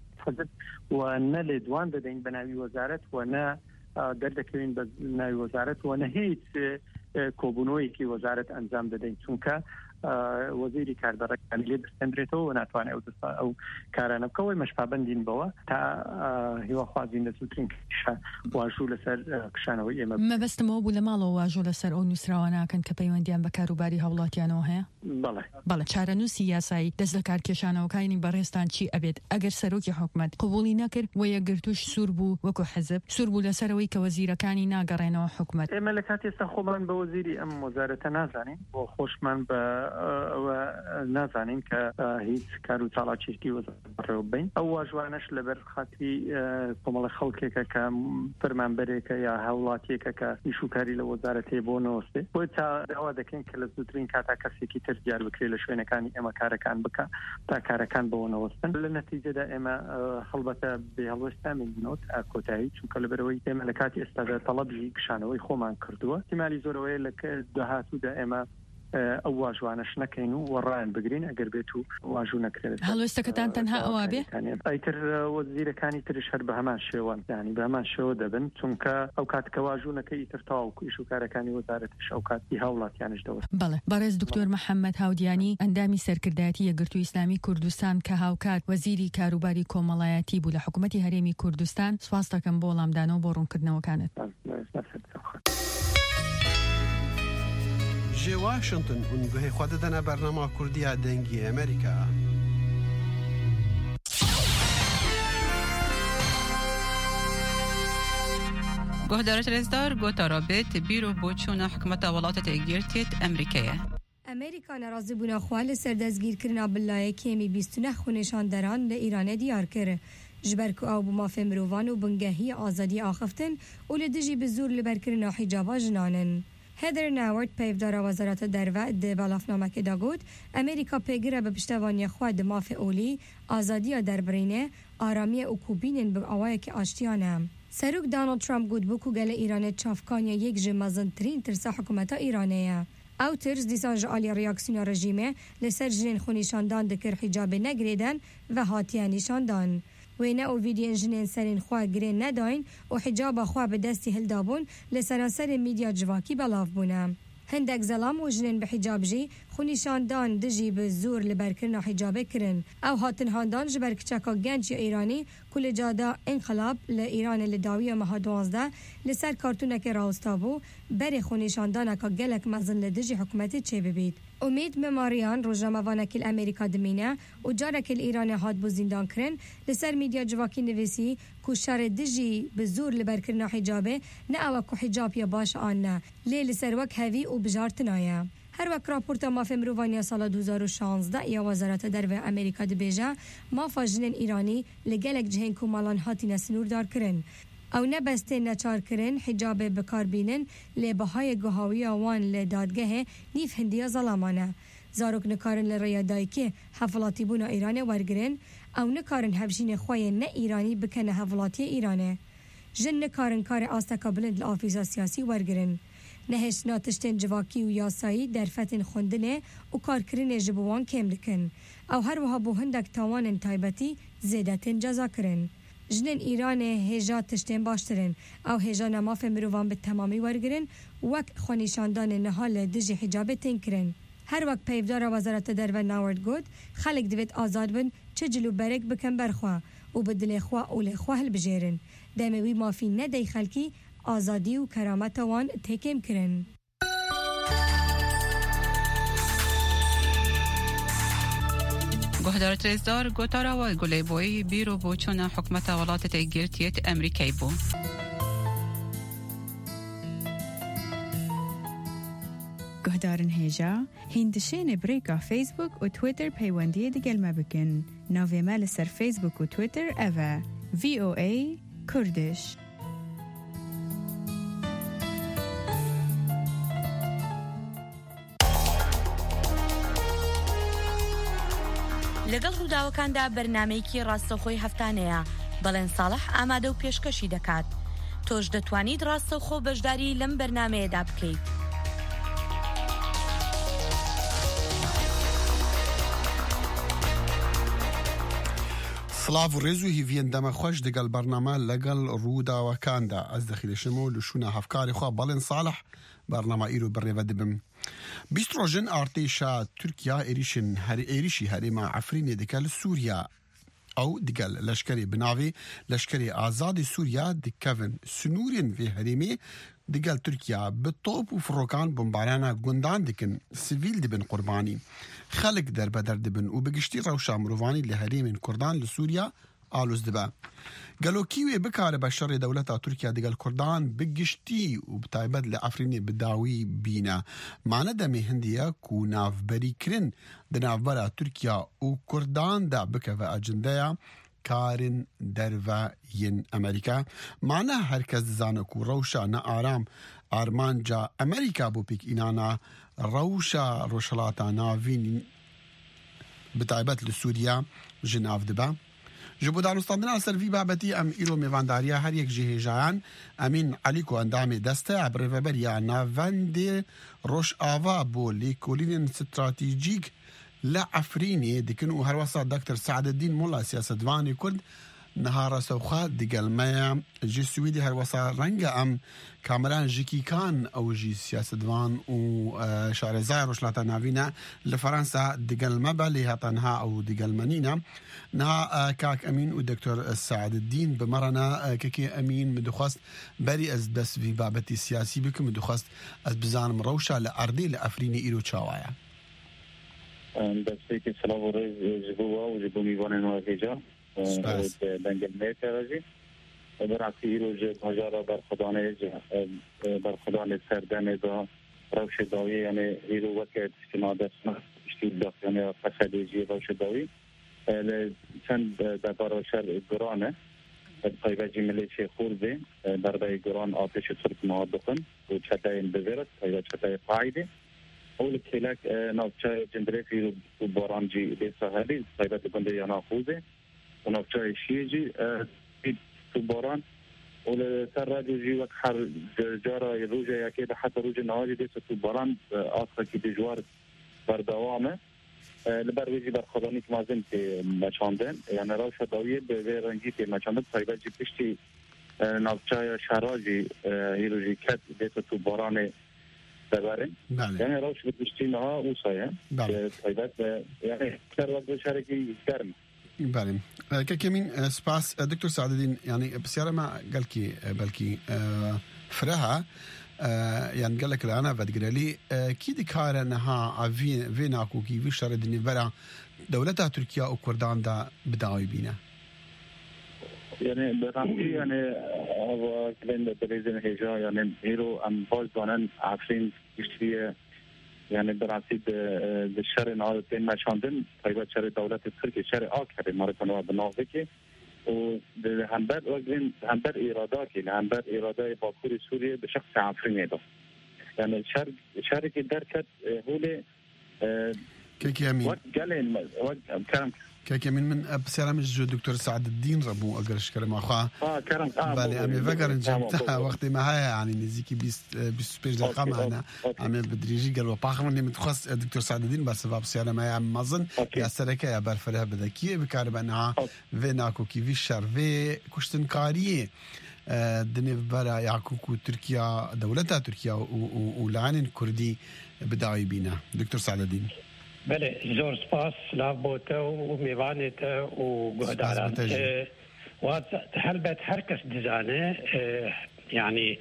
و نە لێدوان دەدەین بە ناوی وەزارەت و نە دەردەکەوین بە ناوی وەزارەت و نە هیچ کۆبوونەوەیەکی وەزارەت ئەنجام دەدەین، چونکە وەزیری کاربەڕەکانی لێ بستێنرێتەوە و ناتوانێت ئەو کارانە بکەوەی مەشپابەندین بەوە تا هیواخوازین لە زووترین واژوو لەسەر کشانەوەی ئێمە. مەبەستمەوە بوو لە ماڵەوە واژوو لەسەر ئەو نووسراوە ناکەن کە پەیوەندیان بە کاروباری هاوڵاتیانەوە هەیە؟ بەڵێ. چارەنووسی یاسایی دەست لە کارکێشانەوەکانی بەڕێستان چی ئەبێت ئەگەر سەرۆکی حکوومەت قبوڵی نەکرد و یەکگرتووش سوور بوو وەکو حزب سوور بوو لەسەرەوەی کە وەزیرەکانی ناگەڕێنەوە حکوومەت؟ ئێمە لە کاتی ئێستا خۆمان بە وەزیری ئەم وەزارەتە نازانین، بۆ خۆشمان بە نازانین کە هیچ کار و چاڵاکیشتی وەزارەتەوە بین ئەو واژوانش لەبەر خاتی کۆمەڵە خەڵکێکە کە فەرمانبەرێکە یا هاوڵاتیەکە کە ئیشوکاری لە وەزارەتێ بۆ نەوەستێ بۆ تا داوا دەکەین کە لە زووترین کاتا کەسێکی تر دیار بکرێت لە شوێنەکانی ئێمە کارەکان بکە تا کارەکان بۆ نەوەستن لە نەتیجەدا ئێمە هەڵبەتە بێهەڵوێستامی بنەوت ئاکۆتایی چونکە لەبەرەوەی ئێمە لە کاتی ئێستادا تەڵەبی گشانەوەی خۆمان کردووە احتیمالی زۆرەوەی لە داهاتوودا ئێمە ئەو واژوانەش نەکەین و وەڕایان بگرین ئەگەر بێت و واژوو نەکرێت هەڵوێستەکەتان تەنها ئەوە بێ ئەیتر وەزیرەکانی ترش هەر بە هەمان شێوە یعنی بە هەمان شێوە دەبن چونکە ئەو کاتکە واژوو نەکەی ئیتر تاوەکو ئیشوکارەکانی وەزارەتیش ئەو کاتی هاوڵاتیانش دەوەست. بەڵێ بەڕێز دکتۆر محەممەد هاودیانی ئەندامی سەرکردایەتی یەکگرتووی ئیسلامی کوردستان کە هاوکات وەزیری کاروباری کۆمەڵایەتی بوو لە حکوومەتی هەرێمی کوردستان سواز دەکەم بۆ وەڵامدانەوە بۆ ڕوونکردنەوەکانت. جي واشنطن ونگوهی خود دنا برنامه کردی دنگی امریکا. گهدارت رزدار گوتا رابط بیرو بوچونا حکمت ولاتت اگیرتیت امریکایه. امریکا ناراضی بونا خوال سردزگیر کرنا بلای کمی 29 خونشان دران ل ایران دیار کرد. جبرکو او بمافه مروان و بنگهی آزادی آخفتن و لدجی بزور لبرکرنا حجابا جنانن. هدر ناورد پیفدار وزارت دروه ده بلافنامه که داگود امریکا پیگره به پشتوانی خواه ده ماف اولی آزادی دربرینه آرامی او کوبینن به آوای که آشتیانه. سروک دانالد ترامپ گود بو که گل ایران چافکانی یک جمازن ترین ترسا حکومت ایرانیه. او ترس دیسان جعالی ریاکسیون رژیمه لسر جنین خونیشاندان دکر حجاب نگریدن و هاتیان نشاندان. وینا او ویدیو جنین سرین خواه گرین نداین و حجاب خواه به دستی هلدابون لسرانسر میدیا جواکی بلاف بونه. هندک زلام و جنین به حجاب جی خونیشاندان دجی به زور لبرکرنا حجابه کرن. او هاتن هاندان جبر کچکا گنج ایرانی کل جادا انقلاب لإيران لداویه مها 12 لسر کارتونک راستابو بر خونیشاندان که گلک مزن لدجی حکومتی چه ببید. امید مماریان روزنامه‌وانک امریکا دمینه و جارک ایران هات بو زندان کرن لسر میدیا جواکی نویسی کو شر دجی به زور لبرکرنا حجابه نه او کو حجاب یا باش آن نه لیل سر وک هوی و بجارتنایه. هر وقت راپورت مافه مروانی سال 2016 یا وزارت درو امریکا دبیجه مافا جنین ایرانی لگلک جهین کومالان هاتی نسنور دار کرن. او نبسته نچار کرن حجاب بکار بینن لبهای گهاوی آوان لدادگه نیف هندیا ظلامانه. زاروک نکارن لریادایی که حفلاتی بونا ایران ورگرن او نکارن هفجین خواه نه ایرانی بکنه حفلاتی ایرانه. جن نکارن کار آستکا بلند لآفیزا سیاسی ورگرن. نهش ناتشتن جواکی و یاسایی در فتن خوندنه و کارکرین جبوان کم لکن. او هر وها بو هندک تاوان تایبتی زیدتن جزا کرن. جنن ایران هجا تشتن باشترن او هجا نماف مروان به تمامی ورگرن وک خونیشاندان نهال دجی حجابه تین کرن. هر وقت پیفدار وزارت درو ناورد گود خلق دوید آزاد بن چه جلو برک بکن برخوا و بدل خواه اول خواه البجیرن. دموی مافی ندی خلکی آزادی و کرامت وان تکیم کرن. گهدارت رزدار گوتارا و گلی بوی بیرو بوچون حکمت ولاتت گرتیت امریکای بو. گهدارن هیجا هندشین بریکا فیسبوک و تویتر پیوندی دیگل ما بکن. ناوی مال سر فیسبوک و تویتر اوه VOA کردش. لەگەڵ ڕووداوەکاندا بەرنامەیەکی ڕاستەوخۆی هەفتانەیە بەڵێن ساڵح ئامادە و پێشکەشی دەکات. تۆش دەتوانیت ڕاستەوخۆ بەشداری لەم بەرنامەیەدا بکەیت. سلااف و ڕێز و هیڤێن دەمە خۆش دەگەڵ بەرنامە لەگەڵ ڕووداوەکاندا ئەس دەخیلشم و لە شوونە هەفکاری خوا بەڵێن ساڵح بەرنامە ئیر و بڕێوە دەبم. 20 ڕۆژن ئارتێشا تورکیا ئێریشی هەرێما عەفرینێ دەکە لە سووریا ئەو دگەل لەشکری بناوێ لەشکری ئازادی سووریا دکەون سنوورێن vê herêmê digel Tirkiya bi top û firokan bombarana gundan dikin sivîl dibin qurbanî xelek derbeder dibin û bi giştî rewşa mirovanî li herêmên Kurdan li Sûriya آلوز دبا قالوكيوي بكار بشر دولتا تركيا دقال كردان بقشتي وبتايبد لأفريني بداوي بينا معنا دمي هندية كو ناف بري كرين دناف برا تركيا وكردان دا بكفا أجندايا كارن درفا ين أمريكا معنا هركز زانكو روشا نا آرام آرمان جا أمريكا بو بيك إنانا روشا روشلاتا نافين بتايبت لسوريا جناف دبا جبو دانستاندنا سرفي بابتي ام إيرو ميفانداريا هر يك جهي جايان امين عليكو اندامي دسته عبر فبريا نافاندي روش آفا بو ليكولين استراتيجيك لا عفريني ديكنو هروسا دكتور سعد الدين مولا سياسة دواني كرد نهار سوخات ديقال مايا جي سويدي هروسا رنجا ام كامران جيكي كان او جي سياسة دوان و شارزاي روشلاتا نافينا لفرنسا ديقال مبا لها تنها او ديقال منينا نا كاك امين والدكتور سعد الدين بمرنا كيكي امين مدخواست بري از بس في بابتي السياسي بكم مدخواست از بزان مروشا لأردي لأفريني إيرو تشاوايا بس فيك السلام ورز جبوه وجبو ميوان نواجيجا دنگل ميتا رجي برعكي إيرو جب هجارة برخداني سرداني دا روش داوي يعني إيرو وكت اجتماع دسنا اشتيل داخل يعني قصدي روش داوي چند درباره شهر گرانه پایوجی ملیشه خورده درباره گران آتش ترک معادقن و چتای بزرگ پایوج چتای قاعده اول کلک نافچای جندرفی و بارانجی به ساحلی پایوج بنده یا ناخوزه و نافچای شیجی تو باران اول سر راجوجی وقت هر جارا روجه یکی به حتی روج نواجی دیست تو باران آسخه که دجوار بردوامه لبرویجی برخدانی که مازن که مچاندن یعنی روش داویه به رنگی که مچاندن پایبجی پشتی نافچای شراجی هیروژی کت دیتا تو باران دباره یعنی روش پشتی نها اوسایه پایبت یعنی کتر وقت شرکی گرم بله كمين سباس دكتور سعد الدين يعني بسيارة ما بلكي فرها يعني قال لك أنا بدقر لي كيد كار أنها فيناكو كي في شر الدنيا برا دولتها تركيا وكردان دا بداوي بينا يعني برامتي يعني هو كلين بريزن هجا يعني هيرو أم باز دانن عفرين كشتية يعني برامتي بالشر نهارتين ما شاندن طيبات شر دولة تركيا شر آخر مرتنا بناوكي و همبر وقتين همبر إيراداتي همبر إيرادات باكور سوريا بشخص عفرين ده يعني شركة دركت هولي كيكي أمين وقت قالين وقت كلام كيكي من بسلام الدكتور سعد الدين ربو أقرش كلام أخوه كلام بالي أمي فكر إن جمتها وقت ما هي يعني نزيكي بيس بيج دقيقة أنا أمي بدريجي قالوا باخرني متخصص الدكتور سعد الدين بس بسلام ما يعمل مظن يا سركة يا بالفرها بدكية بكارب أنها فيناكو كي في شر في كشتنكارية دنيا برا يعكوكو تركيا دولتها تركيا ولعن كردي بداوي بينا دكتور سعد الدين بله زور سپاس لابوته و میوانته و گهداران و هلبت هر کس دزانه يعني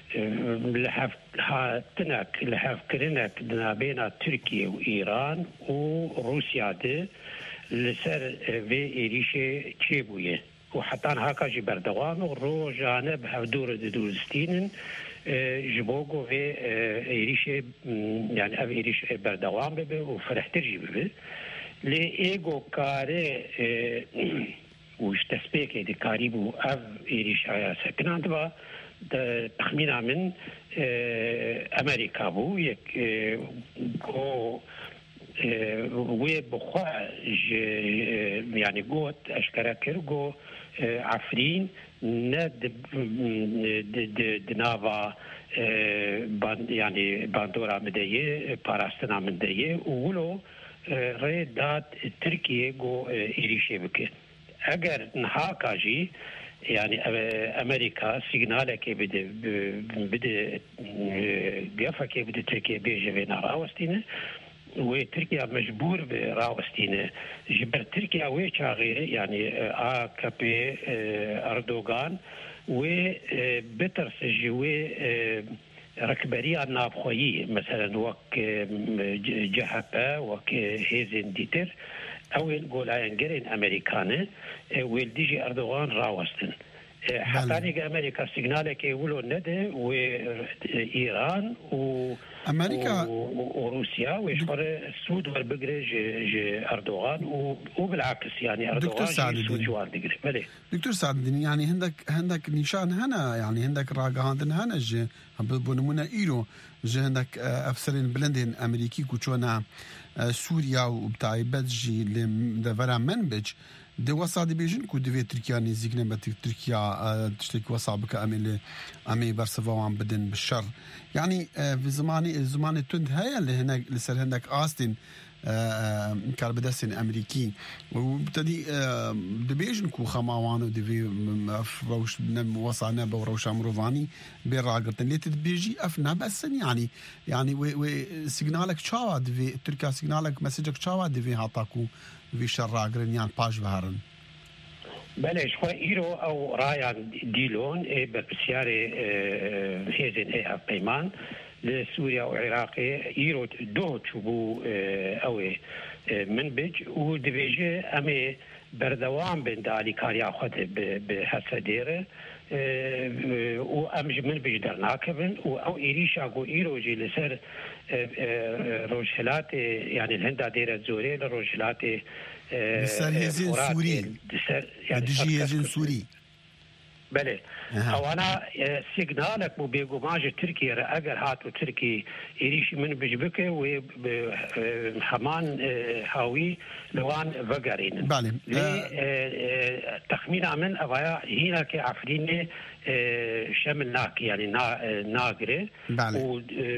لحف كرنك بين تركيا وإيران وروسيا ده لسر في إيريشة تشيبوية وحتى هكا جي بردوام ورو جانب هفدور دولستين جبوغو في إيريشة يعني أف إيريشة بردوام ببه وفرحتر جي ببه لإيغو كاري وش تسبيك دي كاريبو أف إيريشة سكنان دبا تخمينا من أمريكا بو يك جو وبخوا يعني قوت أشكركر جو عفرين ند دنافا يعني باندورا مدية باراستنا مدية وولو ريدات تركيا جو إيريشي بك أجر نهاكاجي يعني أمريكا سيجنالة كي بده قفا كي بده تركيا بيجي بين راوستينه وتركيا مجبور براوستينه جبر تركيا ويشاغي يعني AKP أردوغان وبترس جوي ركبرية نابخوية مثلا وك جهبة وك هيزن ديتر اوين قولاين قرين امريكانه ويلديجي اردوغان راوستن حقاني امريكا سيجنالك يقولوا ندى وايران امريكا وروسيا ويشعر السود والبقري اردوغان وبالعكس يعني اردوغان دكتور سعد الدين يعني هندك نشان هنا يعني هندك راغاندن هنا جي بنمونا ايرو جي هندك افسرين بلندين امريكي كوچونا سوريا وبتايبت جي لدفرا منبج دي وصادي بيجن كو دي تركيا نزيكنا بت تركيا تشتك وصابك امي برسفوان بدن بالشر يعني في زمان تند هيا اللي هناك لسه هناك آستن كاربدسين امريكي وبتدي دبيجن كو خماوانو دي روش وصانا بوروش امروفاني بيراغتن لي تدبيجي افنا بس يعني و سيجنالك تشاوا دي تركيا سيجنالك مسجك تشاوا دي هاتاكو في شراغرن يعني باج بهارن بله شو إيرو أو رايان ديلون بسيارة هيزن قيمان لسوريا وعراق إيرو دو تشوبو أو منبج ودبيجي أمي بردوام بين دالي كاريا خد بحسديره وأمج منبج درناكبن أو إيريشا أو إيرو جي لسر روجهلات يعني الهندا ديرة زوري لروجهلات هزين سوري دجي هزين سوري بله او انا سيجنالك مو بيقوماج تركيا اگر هاتو تركي يريش من بجبكه و حمان هاوي لوان فقرين بالي تخمين من ابايا هنا كعفرين شملناك يعني ناقره و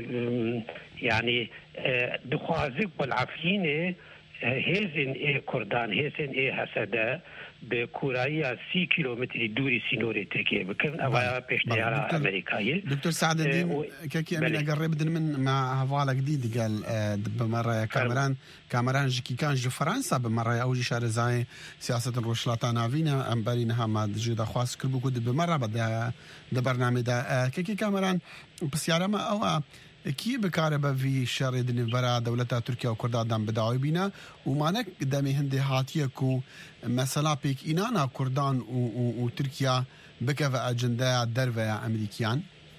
يعني دخوازق والعفرين هزن كردان هزن حسده بكوريا 6 كيلومتر دوري سينوري تركيا بكن أبايا بيشتيارة أمريكية دكتور سعد الدين كي أمين أقرب من مع هفالة جديد قال بمرة كاميران جي كان جو فرنسا بمرة أوجي شهر زاي سياسة الروشلاتا نافينا أمبارينها ما جدا خواص كل بكود بمرة بدأ برنامج ده كي كاميران بسيارة ما أو كي بكاربه في شر دنيا دولتا تركيا وكردان بداوي بينا ومانك دمي هندي هاتيكو مثلا بيك إنانا كردان وتركيا بكفى أجندة درفة أمريكيان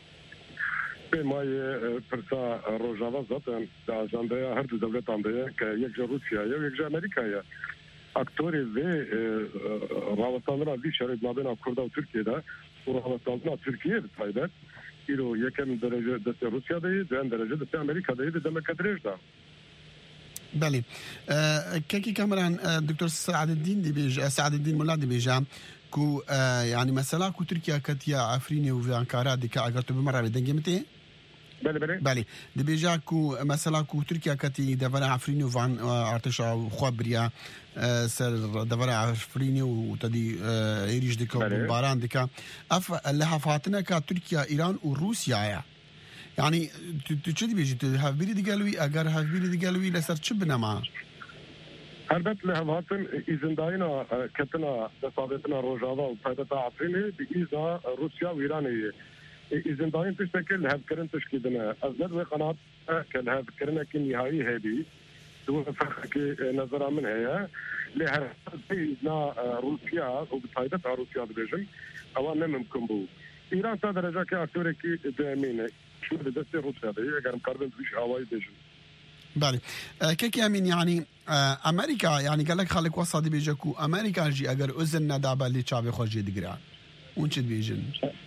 ما برسا روجاوا زاتن أجندة هر دولتان ده كيك روسيا يك أمريكا أكتوري في راوستاننا في شر ما بين كردان وتركيا ده وراوستاننا تركيا بتاعت إلو يكم درجة دست روسيا ده دوام درجة دست أمريكا ده دم كدرج ده. بله. كي كامران دكتور سعد الدين دي بيج سعد الدين ملا دي بيجا كو يعني مثلا كو تركيا كتيا عفريني وفي أنقرة دي كأجرت بمرة بدنجمتي. بله دي بيجا كو مثلا كو تركيا كتي دفرع عفريني وفان ارتشا وخبريا سر دفرع عفريني وتدي ايريش ديكا وباران ديكا اف اللي فاتنا كتركيا ايران وروسيا يعني تشدي بيجي هافبيري دي قالوي اگر هافبيري دي قالوي لسر تشبنا معه البته لهواتن إزنداينا كتنا دسابتنا روجاوا وفايدة عفريني بإذا روسيا وإيران إزنداين تشتكل هذكرن تشكيدنا أزند وقناة كل هذكرنا كنهائي هذه دون فرق نظر من هي لها إذا روسيا وبفايدة روسيا بيجن أولا ممكن بو إيران تا درجة كأكتوري كي دامينة شو بدست روسيا ده أجرم كاربن فيش هواي بيجن بالي كيكي أمين يعني أمريكا يعني قال لك خليك وصادي بيجكو أمريكا جي أجر أذن ندابة اللي شعبي خوجي دقرا ونشد بيجن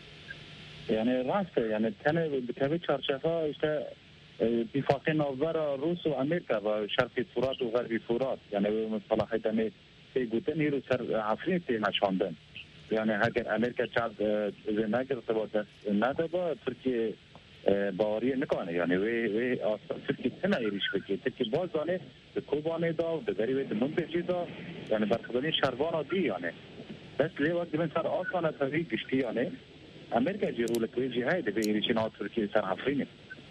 يعني راسته يعني كان بكابي شرشفه işte اتفاقين نظر روس وامريكا وشرقي فرات وغربي فرات يعني مصطلحات يعني يقولون يرو سر عفريتي نشاندن يعني هاجر امريكا شعب زي ما قلت ارتباط ندبا تركيا باوريه نکنه يعني وی اصلا ترکیه نه یریش بگی ترکیه بازانه به کوبانه دا و به غریبه منبجی دا يعني برخدانی شربانا دی يعني بس لی وقت من سر آسانه تاوی گشتی يعني أمريكا جيروا لك ويجي هاي ده بيريشنا تركيا سر عفريني.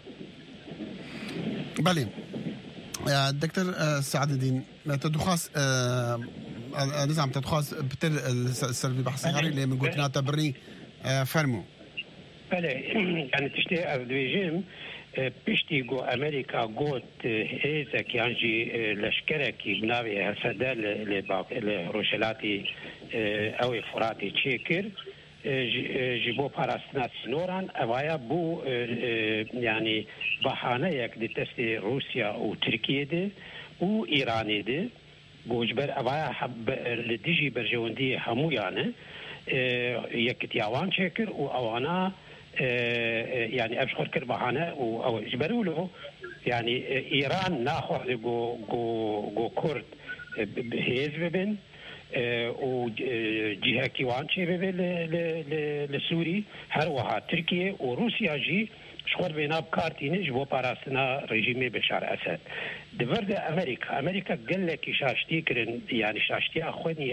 بله. دكتور سعد الدين تدخاس نظام تدخاس بتر السلبي بحثي هاري اللي من قلتنا تبري فرمو. بله يعني تشتي أفدويجيم پشتی گو امریکا گوت هیزک یانجی لشکرکی بناوی هسده لروشلاتی اوی فراتی چیکر جبو پاراستنا سنوران اوایا بو يعني بحانه یک دست روسيا و تركيا ده و ايراني ده بوجبر اوایا حب لديجي برجوندي همو يعني یک تياوان شكر و اوانا يعني ابشخر كر بحانه او جبروا له يعني ايران ناخذ جو كرد هيز ببن و جهه كيوان شي لسوري هر وها تركيا وروسيا جي شخور بينا بكارتينج بو باراستنا ريجيمي بشار اسد دبرد امريكا قال لك شاشتي كرن يعني شاشتي اخوني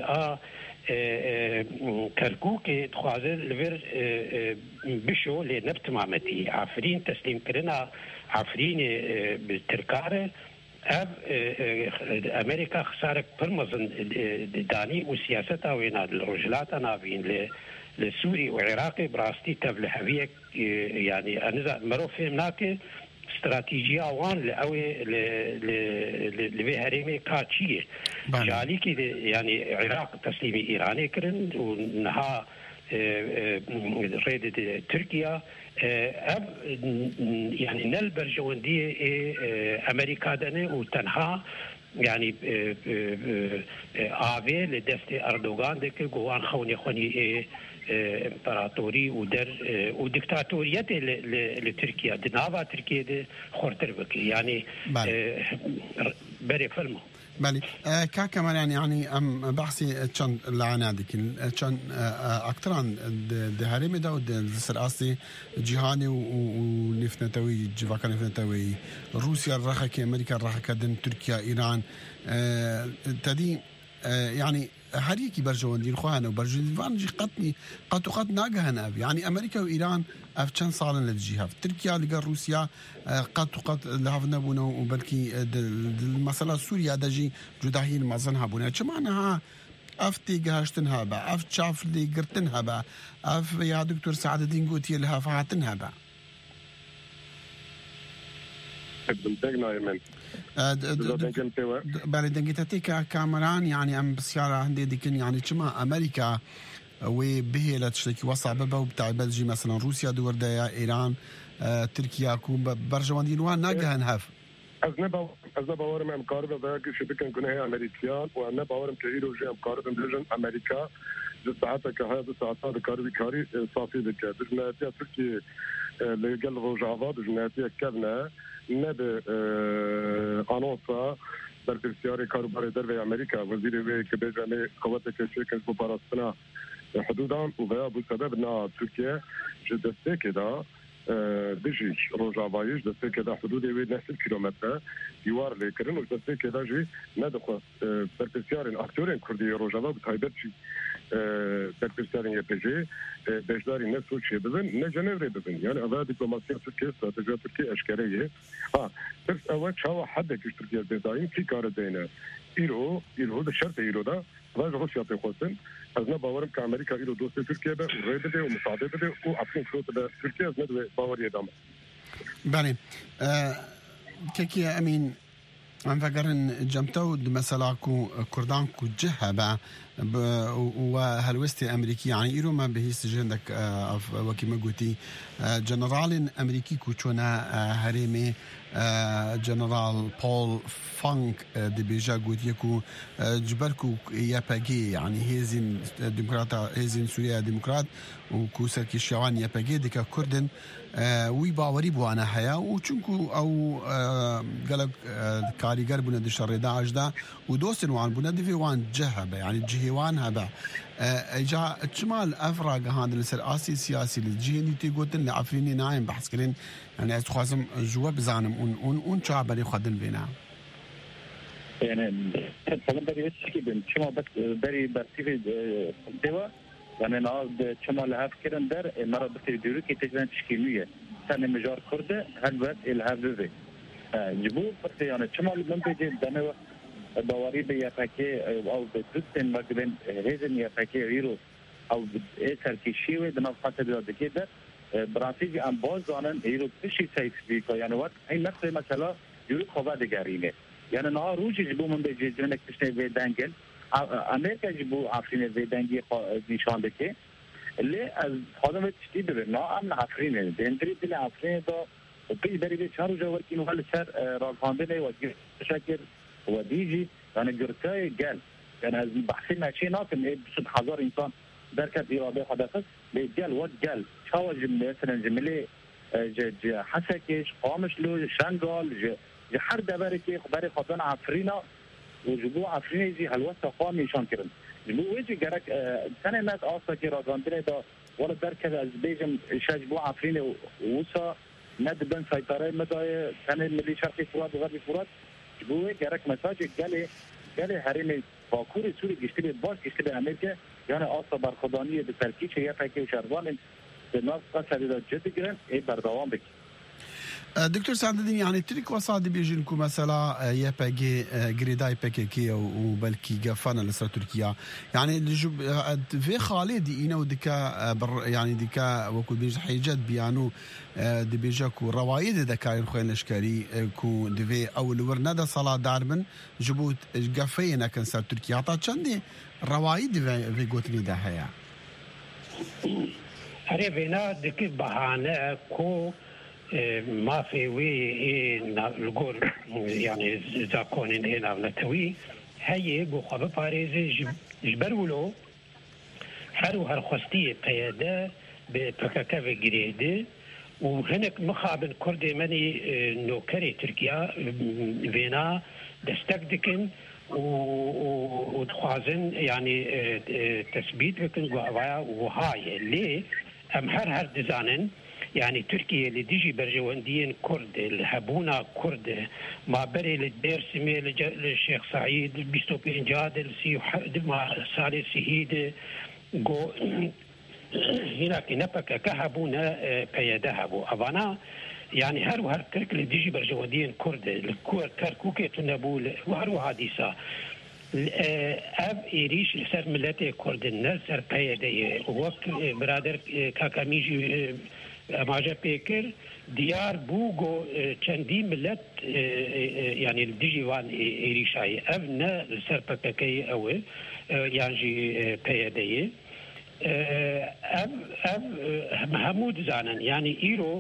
كركوك تخوازل لفر بشو لنبت مامتي عفرين تسليم كرنا عفرين بالتركاره اب امريكا خسارك برمزن داني وسياستها وين الرجلات نافين لسوري وعراقي براستي تبلح بيك يعني انا مرو فهمناك استراتيجيه وان لاوي لبهريمي كاتشيه جالي كده يعني عراق تسليمي ايراني كرن ونها ريد تركيا اب يعني نلبر جوندي امريكا دنه وتنها يعني آوه لدست اردوغان دك جوان خوني امبراطوري ودر وديكتاتوريات لتركيا دنافا تركيا دي خورتر بكي يعني بري فيلمو بله كمان يعني ام بحثي كان لعنادك كان اكثران دهرمي دا السراسي جهاني ونفنتوي جواكان نفنتوي روسيا الرخكه امريكا الرخكه دن تركيا ايران تدي يعني هريكي برجون دي الخوانه وبرجون جي قطني قط ناقهنا يعني امريكا وايران اف كان صالن للجهه تركيا لقى روسيا قط لهفنا بونا وبلكي المساله سوريا دجي جداهين مازنها بونا معناها افتي جهشتنها با اف شاف اللي قرتنها با اف يا دكتور سعد الدين قوتي لها فاتنها با بنتقنا يمن بالي دنجتاتيكا كامران يعني ام بسيارة عندي ديكن يعني كما امريكا وبه لتشتكي وصعبة وبتاع بلجي مثلا روسيا دور دايا ايران تركيا كوم برجوان دينوان ناقهن هاف از باورم امکارم دایا شبکن کنه امریکیان و نه باورم که ایرو جه امکارم بجن امریکا دو ساعت که های دو ساعت کاری کاری صافی دکه دجناتیا ترکیه لگل روجاوا دجناتیا کبنه نه به آنوسا در بسیاری کاروبار در و امریکا وزیر وی که بجنه قوت کشی کنه با پاراستنا حدودان و غیا بسبب نا ترکیه جدسته که دا دجي روجاوايش دسته كده حدود 9 كيلومتر ديوار لكرن ودسته كده جي ندخل بربسيارين اكتورين كردي روجاوا بتايبتشي بربسيارين يبجي بجداري نفسه شيء بزن نجنوري بزن يعني هذا دبلوماسية تركيا استراتيجية تركيا اشكالية بس اول شاو حد كيش تركيا بيداين في كار دينا ايرو ده شرط ايرو ده راجع روسيا تخوتن از نه باورم که امریکا ایرو دوست ترکیه به روی بده و مساعده بده و افغان فروت به ترکیه از نه باوری ادامه. بله كيكي امين عم فكرن جمتو مثلا كردان كو جهه با وهالوستي امريكي يعني ايرو ما بهيس جندك وكما قلتي جنرال امريكي كو چونا هريمي جنرال بول فانك دي بيجا قلت يكو جبركو ياباجي يعني هيزين ديمقراطا هيزين سوريا ديمقراط وكو سركي الشيوان ياباجي ديكا كردن وي باوري بوانا حيا وچونكو او قالك كاريگر بنا دشر داعش دا ودوسن وان بنا دي وان جهبه يعني جهوان هبه اجا شمال افراج هذا السياسي سياسي الجهني تيقولن لعفريني نايم بحث كلين يعني اتخازم جواب زانم اون شعب اللي خدن بينا يعني طبعا بري هيك بن شما بس بري برتيفي دوا يعني ناود شما لهاف كرن در مرة بتري ديرو كي تجران تشكيلية ثاني مجار كرده هل بس الهافذي جبور بس يعني شما من بيجي دنوا باوري بيافاكي او بدوستن مقبل هيزن يافاكي غيرو او اثر كيشيوي دنا فاتر دو كده برانسي ام بازانن ايرو تشي سايت بيكو يعني وقت هي نفس مثلا يورو خبا دغارينه يعني نهار روج جبو من بيجنك تشتي بيدانجل امريكا جبو عفرين بيدانجي نشان دكه اللي خدمت تشتي بنا امن عفرين دندري دل عفرين دو بي بري شهر جو وركين وهل سر راغاندني وجه شاكر وديجي يعني جرتاي قال يعني بحثنا شيء ناكم بصد حزار انسان دركت اراده حدثت بيجال وقال شاوج مثلا جمله حسكش قامش له شنغال جحر دبركي خبري خدنا عفرينا وجبو عفرين يجي هالوسط قام نشان كرن جبو يجي جرك سنه ناس اصلا راغاندني دا ولا دركت از بيجم شجبو عفرين وسا ندبن سيطره مدى كان اللي شرقي فرات وغربي فرات جبوه جرك مساج قال هرمي باكور سوري گشته باش گشته امریکا یعنی آسا برخدانی به ترکیش یا فکر شهروان الناس قصد جد گرن ای بردوام بکی. دكتور سعد الدين يعني ترك وصادي بيجينكم مثلا يبقى جريداي بكيكي وبلكي قفانا لسر تركيا يعني في خالد إينا ودكا يعني دكا وكل بيج حيجات بيانو دي بيجاكو روايد دكاين خوين الاشكالي كو دي او الورنادا صلاة داربن جبوت قفينا كان سر تركيا عطا چندي روايد في قوتني ده هيا هري بينا دكي بحانة كو ما في وي نقول يعني زاكون هنا نتوي هي بخبر باريزي جبرولو هرو هالخستية قيادة ببكاكا في جريدة وهناك مخابن كردي مني نوكري تركيا فينا دستقدكن ودخوازن يعني تثبيت بكن وهاي اللي ام هر دزانن يعني تركيا اللي ديجي برجوانديين كرد الهبونا كرد ما بري للديرسمي للشيخ سعيد بيستوبين جادل مع صالح سهيد جو هناك نبكة كهبونا بيدهبو أبانا يعني هر ترك اللي ديجي برجوانديين كرد الكور كركوكي تنبول وهرو حادثة اب ايريش لسر ملت كرد النسر بيدي وقت برادر كاكاميجي ماجا بيكر ديار بوغو چندی ملت يعني الديجيوان ايريشاي ابنا لسر بكاكي اوه يعني بيدي محمود زانن يعني ايرو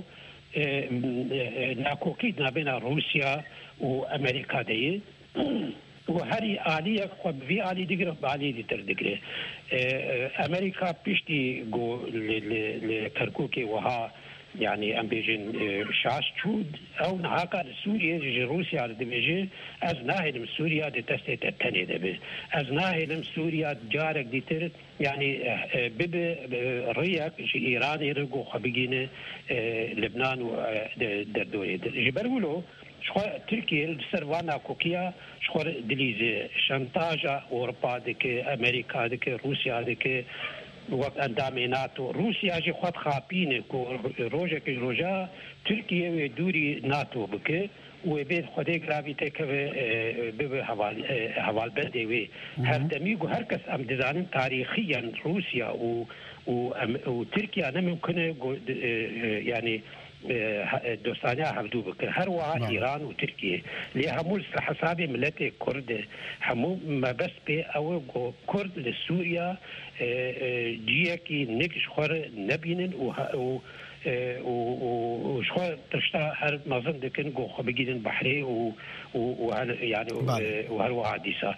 ناكوكيد بين روسيا وامريكا دي وهري آلية خب في آلية دقرة بآلية دي تردقرة أمريكا بيشتي جو لكركوكي وها يعني أم بيجين شاش شود أو نهاكا لسوريا جي روسيا على دمجي أز ناهلم سوريا دي تستي تتني دبي أز ناهلم سوريا جارك دي ترد يعني بب رياك جي إيراني رقو خبيجين لبنان ودردوري جبرولو شخو تركيا السروانا كوكيا شخو دليزي شانتاجا أوروبا دك أمريكا دك روسيا دك وقت اندام ناتو روسيا جي خود خابين كو روجا كي روجا تركيا ودوري ناتو بك وبين خدي غرافيتي ك به حوال بدي وي هر دميغو هر کس ام دزان تاريخيا روسيا وتركيا انا ممكن يعني دوستانه هفدو بك هر وا ايران وتركيا اللي همول حسابي ملتي كرد همو ما بس بي او كرد لسوريا جيكي نكش خور نبينن وشخور تشتا هر نظن دكن جو خبيجين بحري يعني وهروا عديسة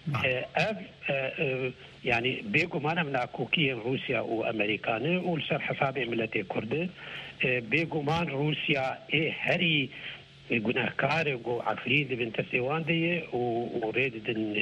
يعني بيجو معنا من كوكية روسيا وأمريكان ولسر حسابي ملتي كرد بيجو مان روسيا هري جناهكار جو عفريد بنت سيوان دي وريد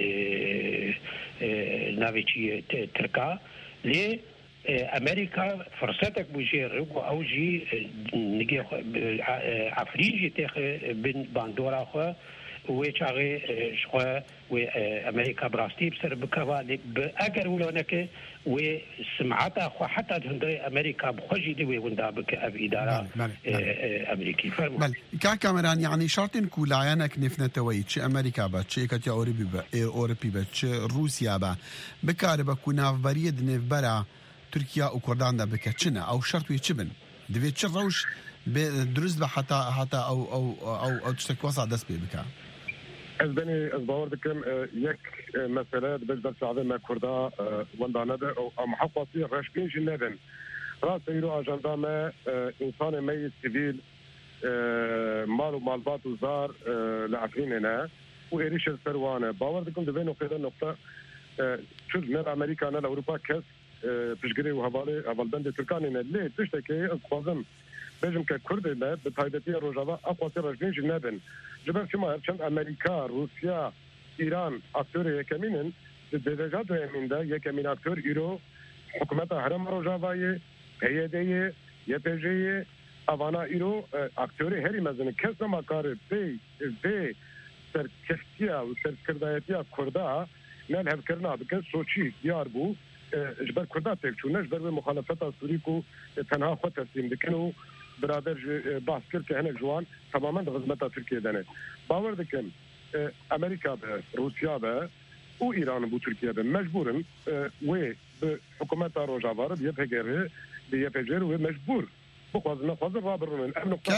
نافيتشي تركا ليه أمريكا فرصتك بوجي رجو أوجي نجي عفريجي تخ بين باندورا خو ويشاغي شخو وأمريكا براستي بسر بكوا بأجر ولونك وسمعتها خو حتى هندري أمريكا بخوجي دي وندا بك أب إدارة أمريكي بل كاميران يعني شرطين كولايانك نفنا تويت شي أمريكا با شي كتي أوروبي با شي روسيا با بكار بكو ناف بريد نف برا تركيا وكردان دا بكتشنا أو شرط ويتشبن دەبێت چ ڕەوش دروست بە حتا ئەو تشتێک وەسا دەست پێ بکە. Ez باwer dikim yek mesele biz dersavê me Kurda wendane de em hefasî reşbîn jî nebin. Rast îro ajanda me însanê me sivîl mal û malbat û zar li Efrînê ne û êrişên ser wan e. Bawer dikim di vê noqtê nokta çû ne Amerîka ne Ewropa kes piştgirê û hevalbendê Tirkanê ne lê tiştekê ez dixwazim bêjim ke Kurdê me bi taybetiya Rojava efasî reşbîn jî nebin. Jiber çima herçend Amerika, Rusya, İran aktörü yekeminin deveja döneminde yekemin aktör îro hükümeta Herem Rojava'yı, PYD'yi, YPJ'yi avana îro aktörü herî mezini kes nemakarı bê serkeftiya û serkirdayetiya Kurda nel hevkirina bikin soçî diyar bû jiber Kurda têk çûne jiber wê muxalefeta Sûrî ku tenha xwe teslîm dikin û birader bahs kir ki hinek ciwan tamamen di xizmeta Tirkiyeyê de ne. Bawer dikim Amerika be, Rusya be û İran bû Tirkiye be mecburin wê bi hikûmeta Rojava re bi YPG bi YPG wê mecbur bixwazin nexwazin rabirûnin.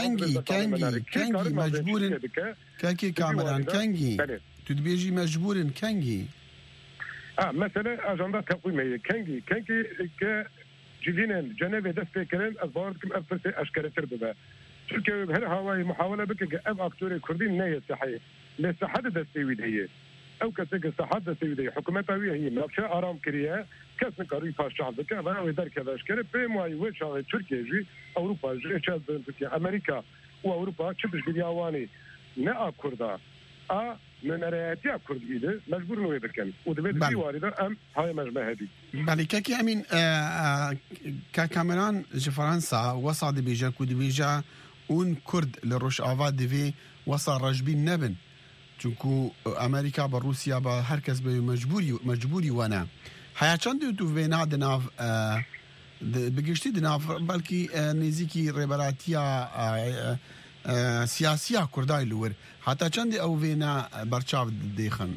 Kengî mecburin kengî kameran kengî tu dibêjî mecburin kengî. Mesele ajanda teqwîmeyê kengî ke civînên Cenevê dest pê kirin ez bawer dikim ev pirsê eşkeretir bibe. Türkiye her havayê muhawele bike ki ev aktörê Kurdî neyê seheyê lê sehed destê wî de heye. Ew kesê ki sehed destê wî de heye hikûmeta wî heye navçe aram kiriye kes nikarî paşçal dike ve wê derkeve eşkere pê wayî wê çaxê Türkiye jî Ewropa jî çez bin Türkiye Amerika û Ewropa çi piştgiriya wanê ne a Kurda a منرياتيا كرد إيده مجبور إنه يبكن ودبيت في واردة أم هاي مجمع هذه. بله كي أمين ككاميران في فرنسا وصل دبيجا كودبيجا اون كرد لروش آواد دوی وصل رجبین نبن چونکو امریکا با روسیا با هر کس به مجبوری وانا حیا چند تو وینا دناف بگشتی دناف بلکی نزیکی ریبراتیا سیاسیا کردای لور حتی چند او وینا برچاو دیخن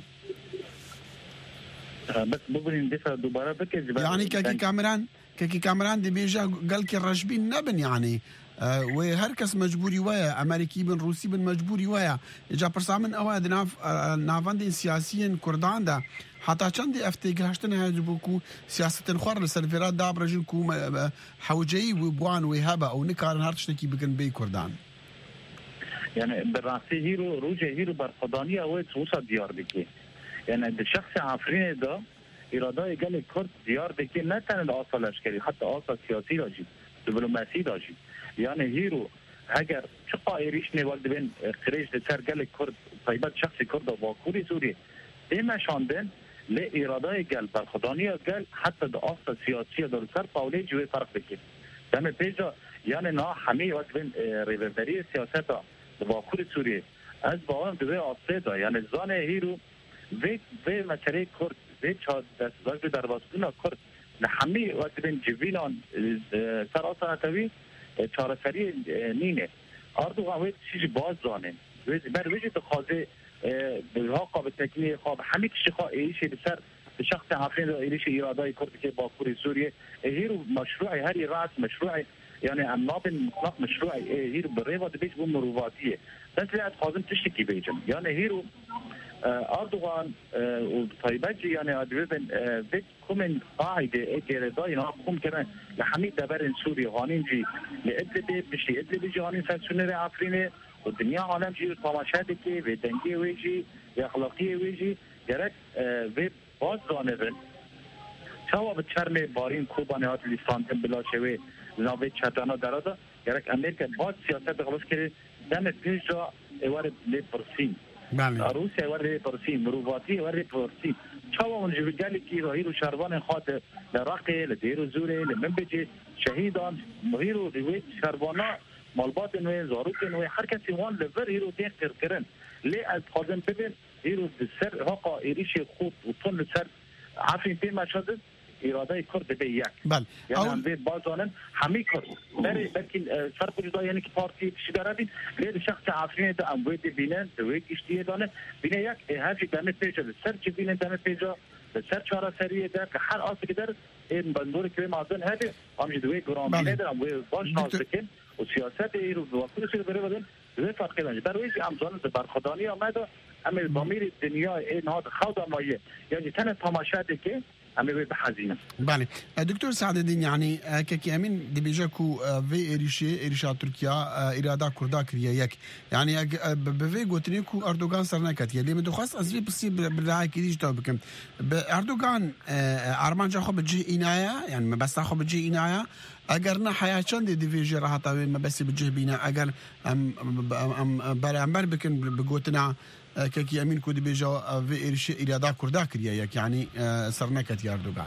بس ببینیم دفعه دوباره بکش یعنی که کامران دی بیجا قال که رجبین نبن یعنی و هر کس مجبوری ویا امریکی بن روسی بن مجبوری ویا اجا پرسامن او نافند سیاسیین کردان دا حتی چند افتگاهشتن هجبو کو سیاستن خور لسرفرات دا برجن کو حوجی و بوان و هبه او نکارن هرچنکی بگن بی کردان يعني بالراسي هيرو روجه هيرو برفضانية اوه توصل ديار بكي يعني الشخص عفرين ده إرادة قال كرد ديار بكي نه تنه الآصل الاشكالي حتى آصل سياسي راجي دبلوماسي راجي يعني هيرو اگر چقا ایریش نوالد بین قریش لسر قال كرد طيبات شخص كرد واكوري سوري اما شاندن لإرادة قال برفضانية قال حتى ده آصل سياسية ده سر قولي جوه فرق بكي دم بيجا يعني نا همه وقت بین ریوردری سیاست واکور سوریه از باهم دوی آسیده یعنی زانه هیرو وی مسئله کرد وی دستگاه در واسطون کرد نحمی وقت بین جوینان سر آسان هتوی چارسری نینه اردوغان وی چیزی باز زانه بر ویجی دخوازه ها قابل تکنیه خواب همی کشی خواه ایشی بسر شخص حفرین دا ایشی ایرادای کرد که باکور سوریه هیرو مشروعی هری رأس مشروعی يعني الناب المطلق مشروع هيرو بالريفة دبيش بمروفاتية بس لا تخازن تشتكي بيجن يعني هيرو أردوغان وطيباتي يعني أدريبن بيت كومن قاعدة إجراداي نقوم كمان لحميد دبرن سوريا غانين جي لإدلبي بشي إدلبي جي غانين فالسونري عفريني والدنيا عالم جي طماشاتكي ودنجي ويجي وأخلاقية ويجي جرك في باز غانبن شوا بتشرمي بارين كوبانيات لسانتن بلا شوي ناوی چتانا درادا گرک امریکا باز سیاست خلاص کرد دم پیجا ایوار لی پرسیم روسیا ایوار لی پرسیم مروواتی ایوار لی پرسیم چاوا اون جویگالی کی راهی رو شهروان خاطر لرقه لدیرو زوره لمنبجه شهیدان مهیرو دیویت شهروانا مالبات نوی زاروت نوی هر کسی وان لور هیرو تیخ کرن لی از خازن ببین هیرو سر هاقا ایریش خوب و تون سر عفین پیما شده إرادة كرد بيك. بل. يعني هم بيت بازانن همي كرد. لكن فرق جدا يعني كبارتي تشدارين غير شخص عفرين ده أم ويد بينن دويك اشتيه دانه بينه يك هذي دامه بيجا السرج بينن دامه بيجا سر چهار سریه در که هر آسی که در این بندور کریم آدن هده هم جدوی گرام بینه در هم باش ناز بکن و سیاست ایرو وقتی شده بره بدن دوی فرقی دنجه در ویزی امزانه برخدانی آمده اما بامیر دنیا این هاد خود آمایه یعنی تنه تماشاته که اما بحزینه. بله دکتر سعدالدین یعنی که امین دبیجه کو وی ایریشا ترکیه اراده کرده کریه یک یعنی به وی گوتنی کو اردوغان سر نکت یلی من دخواست از وی بسی برای کلیش تا بکم به اردوغان ارمانجا خو بجه اینایا یعنی مبستا خو بجه اینایا اگر نه حیاتشان دی دیویژه راحتا وی مبسی بجه بینا اگر برانبر بکن بگوتنا که امین کو دبیجه وی ایریش اراده کرده کریه یک یعنی سر نکت اردوغان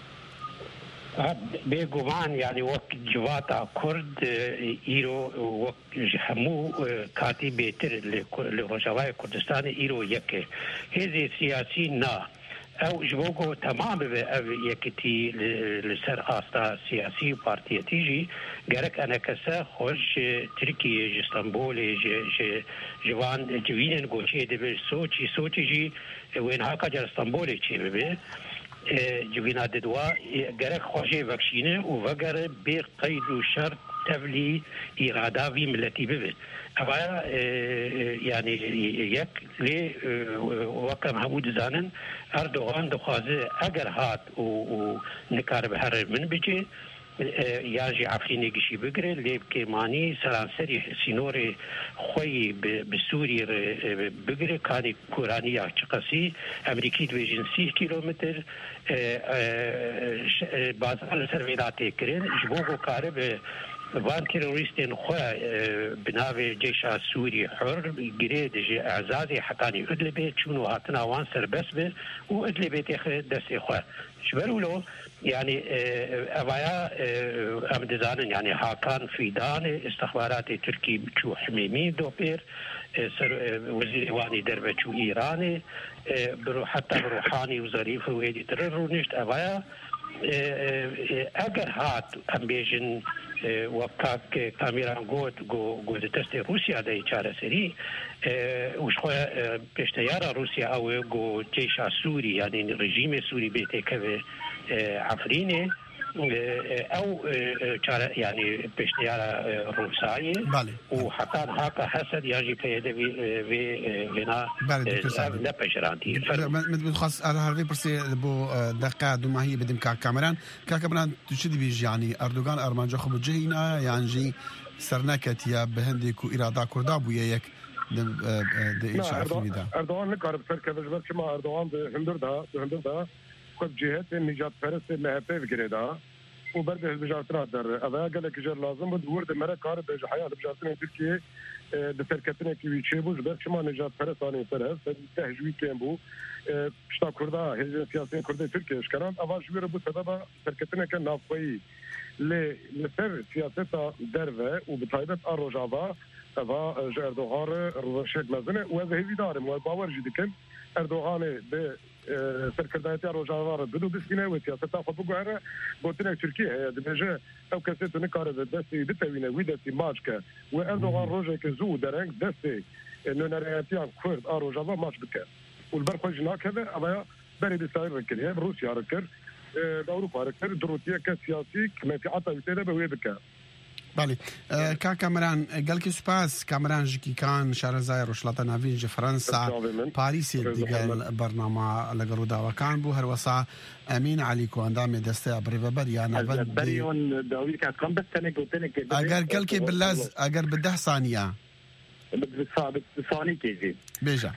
بێگومان یعنی وەک جواتا کورد ئیرۆ وەک هەموو کاتی بێتر لە ڕۆژاوای کوردستانی ئیرۆ یەکێ هێزی سیاسی نا ئەو ji بۆ گۆ تەمام ببێ ئەو یەکەتی لەسەر ئاستا سیاسی و پارتیەتیژی گەرەک ئەنە کەسە خۆش ترکیە ji ستەمبۆلێ ji wan civînên goçê dibێ سۆچیژی wênhaka car ستەمبۆلê çê bibê جوینا ددوا گرک خوشی وکشینه و وگر بی قید و شرط تبلی اراده وی ملتی ببین اما یعنی یک لی وکم همود زانن اردوغان دخوازه اگر هات و نکار به هر من بجه یاجی عفرینی گشی بگره لیب که مانی سرانسری سینور خوی به سوری بگره کانی کورانی یا چقسی امریکی دویجن 30 کیلومتر بازار سر ویلاتی کرن جبوگو کاره به وان تروریستین خواه بناوی جیشا سوری حر گره دجی اعزازی حقانی ادلبه چونو هاتنا وان سر بس به و ادلبه تیخ دستی خواه شبرولو يعني أبايا أمدزان يعني هاكان فيدان استخبارات تركي بشو حميمي دوبير وزير واني دربة شو إيراني حتى بروحاني وظريف ويدي تررونشت أبايا اگر هات هم بیشن وقت کامیران گود تست روسیا دای چاره سری وش خواه پشتیار روسیا او گو جیش سوری یعنی رژیم سوری بیته که عفرینه او چاره یعنی پشتیار روسایی و حتی هاکا حسد یاجی پیده وینا نپشرانتی من خاص هذه برسي بو دقه دماهي بدم كاميران تشدي بيج يعني اردوغان ارمانجا خو بجينا يعني جي سرنكت يا بهندي كو اراده كردا بو يك د ايش عارفين ده اردوغان نقرب سركه بجبر كما اردوغان هندردا خود جهات نجات فرس مهبه بگردا و برد بجارتنا در اوا قال لك جر لازم بود ورد مره کار به حیاه بجارتنا ترکیه د سرکتنه کی ویچه بو جبر كما نجات فرس اني فرس تهجوي كان بو شتا كردا هي سياسي كردا تركيا اشكران اوا جبر بو سبب سرکتنه كان نافوي لسر سياستا دربه و بتايبت اروجاوا اوا اردوغان روشك مزنه و ذهبي دارم و باور جديكن اردوغان به سرکردایتی روزانه بدو بسینه و سیاست خود بگوهره بوتنه ترکیه دبیجه او کسی تو نکاره دستی دتوینه وی دستی ماچ که و اردوغان روزه که زو درنگ دستی نونریاتیان کرد روزانه ماچ بکر و البرخوش ناکده اما بری بسایر رکریه روسیا رکر اوروپا رکر دروتیه که سیاسی کمیتیاتا بیتره به وی بکر بله كامران قال كي سباس كامران جي كان شارزاي روشلاتا نافين جي فرنسا باريس ديال برنامج لغرودا وكان بو هروسا امين علي كو اندام دسته بريفبر يا نافن بريون داوي كان بس انا قلت لك اگر قال كي باللاز اگر بده ثانيه ثاني كيجي بيجا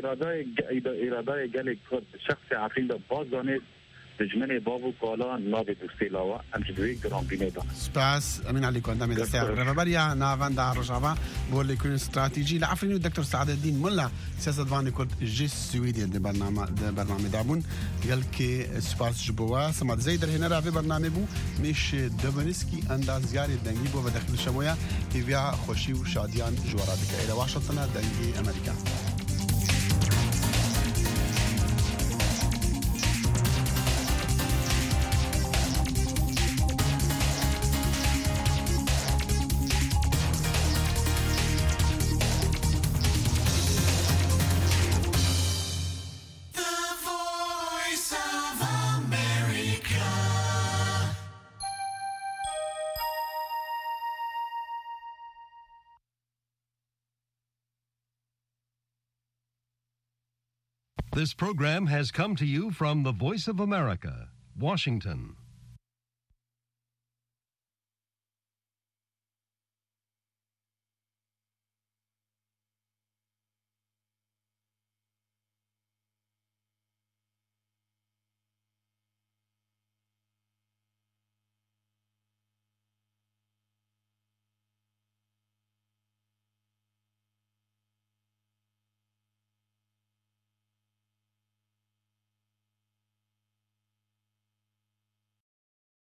اراده قال شخص عفرين ده بازانه دجمنه بابو کالا ناب دوستیلاوا امجدوی گرام بینه دان سپاس امین علیکم اندام دستیار رفبریا ناوان دا رجابا بول لكون استراتيجي لعفرين الدكتور سعد الدين ملا سياسة كرد جيس سويدي برنامج دابون قال كي سپاس جبوا سماد زيدر هنا رافي برنامج بو مش دبنسكي انداز زياري دنگي بو وداخل شمويا هيفيا خوشي وشاديان جواراتك الى واشنطن دنگي امريكا The voice of This program has come to you from the Voice of America, Washington.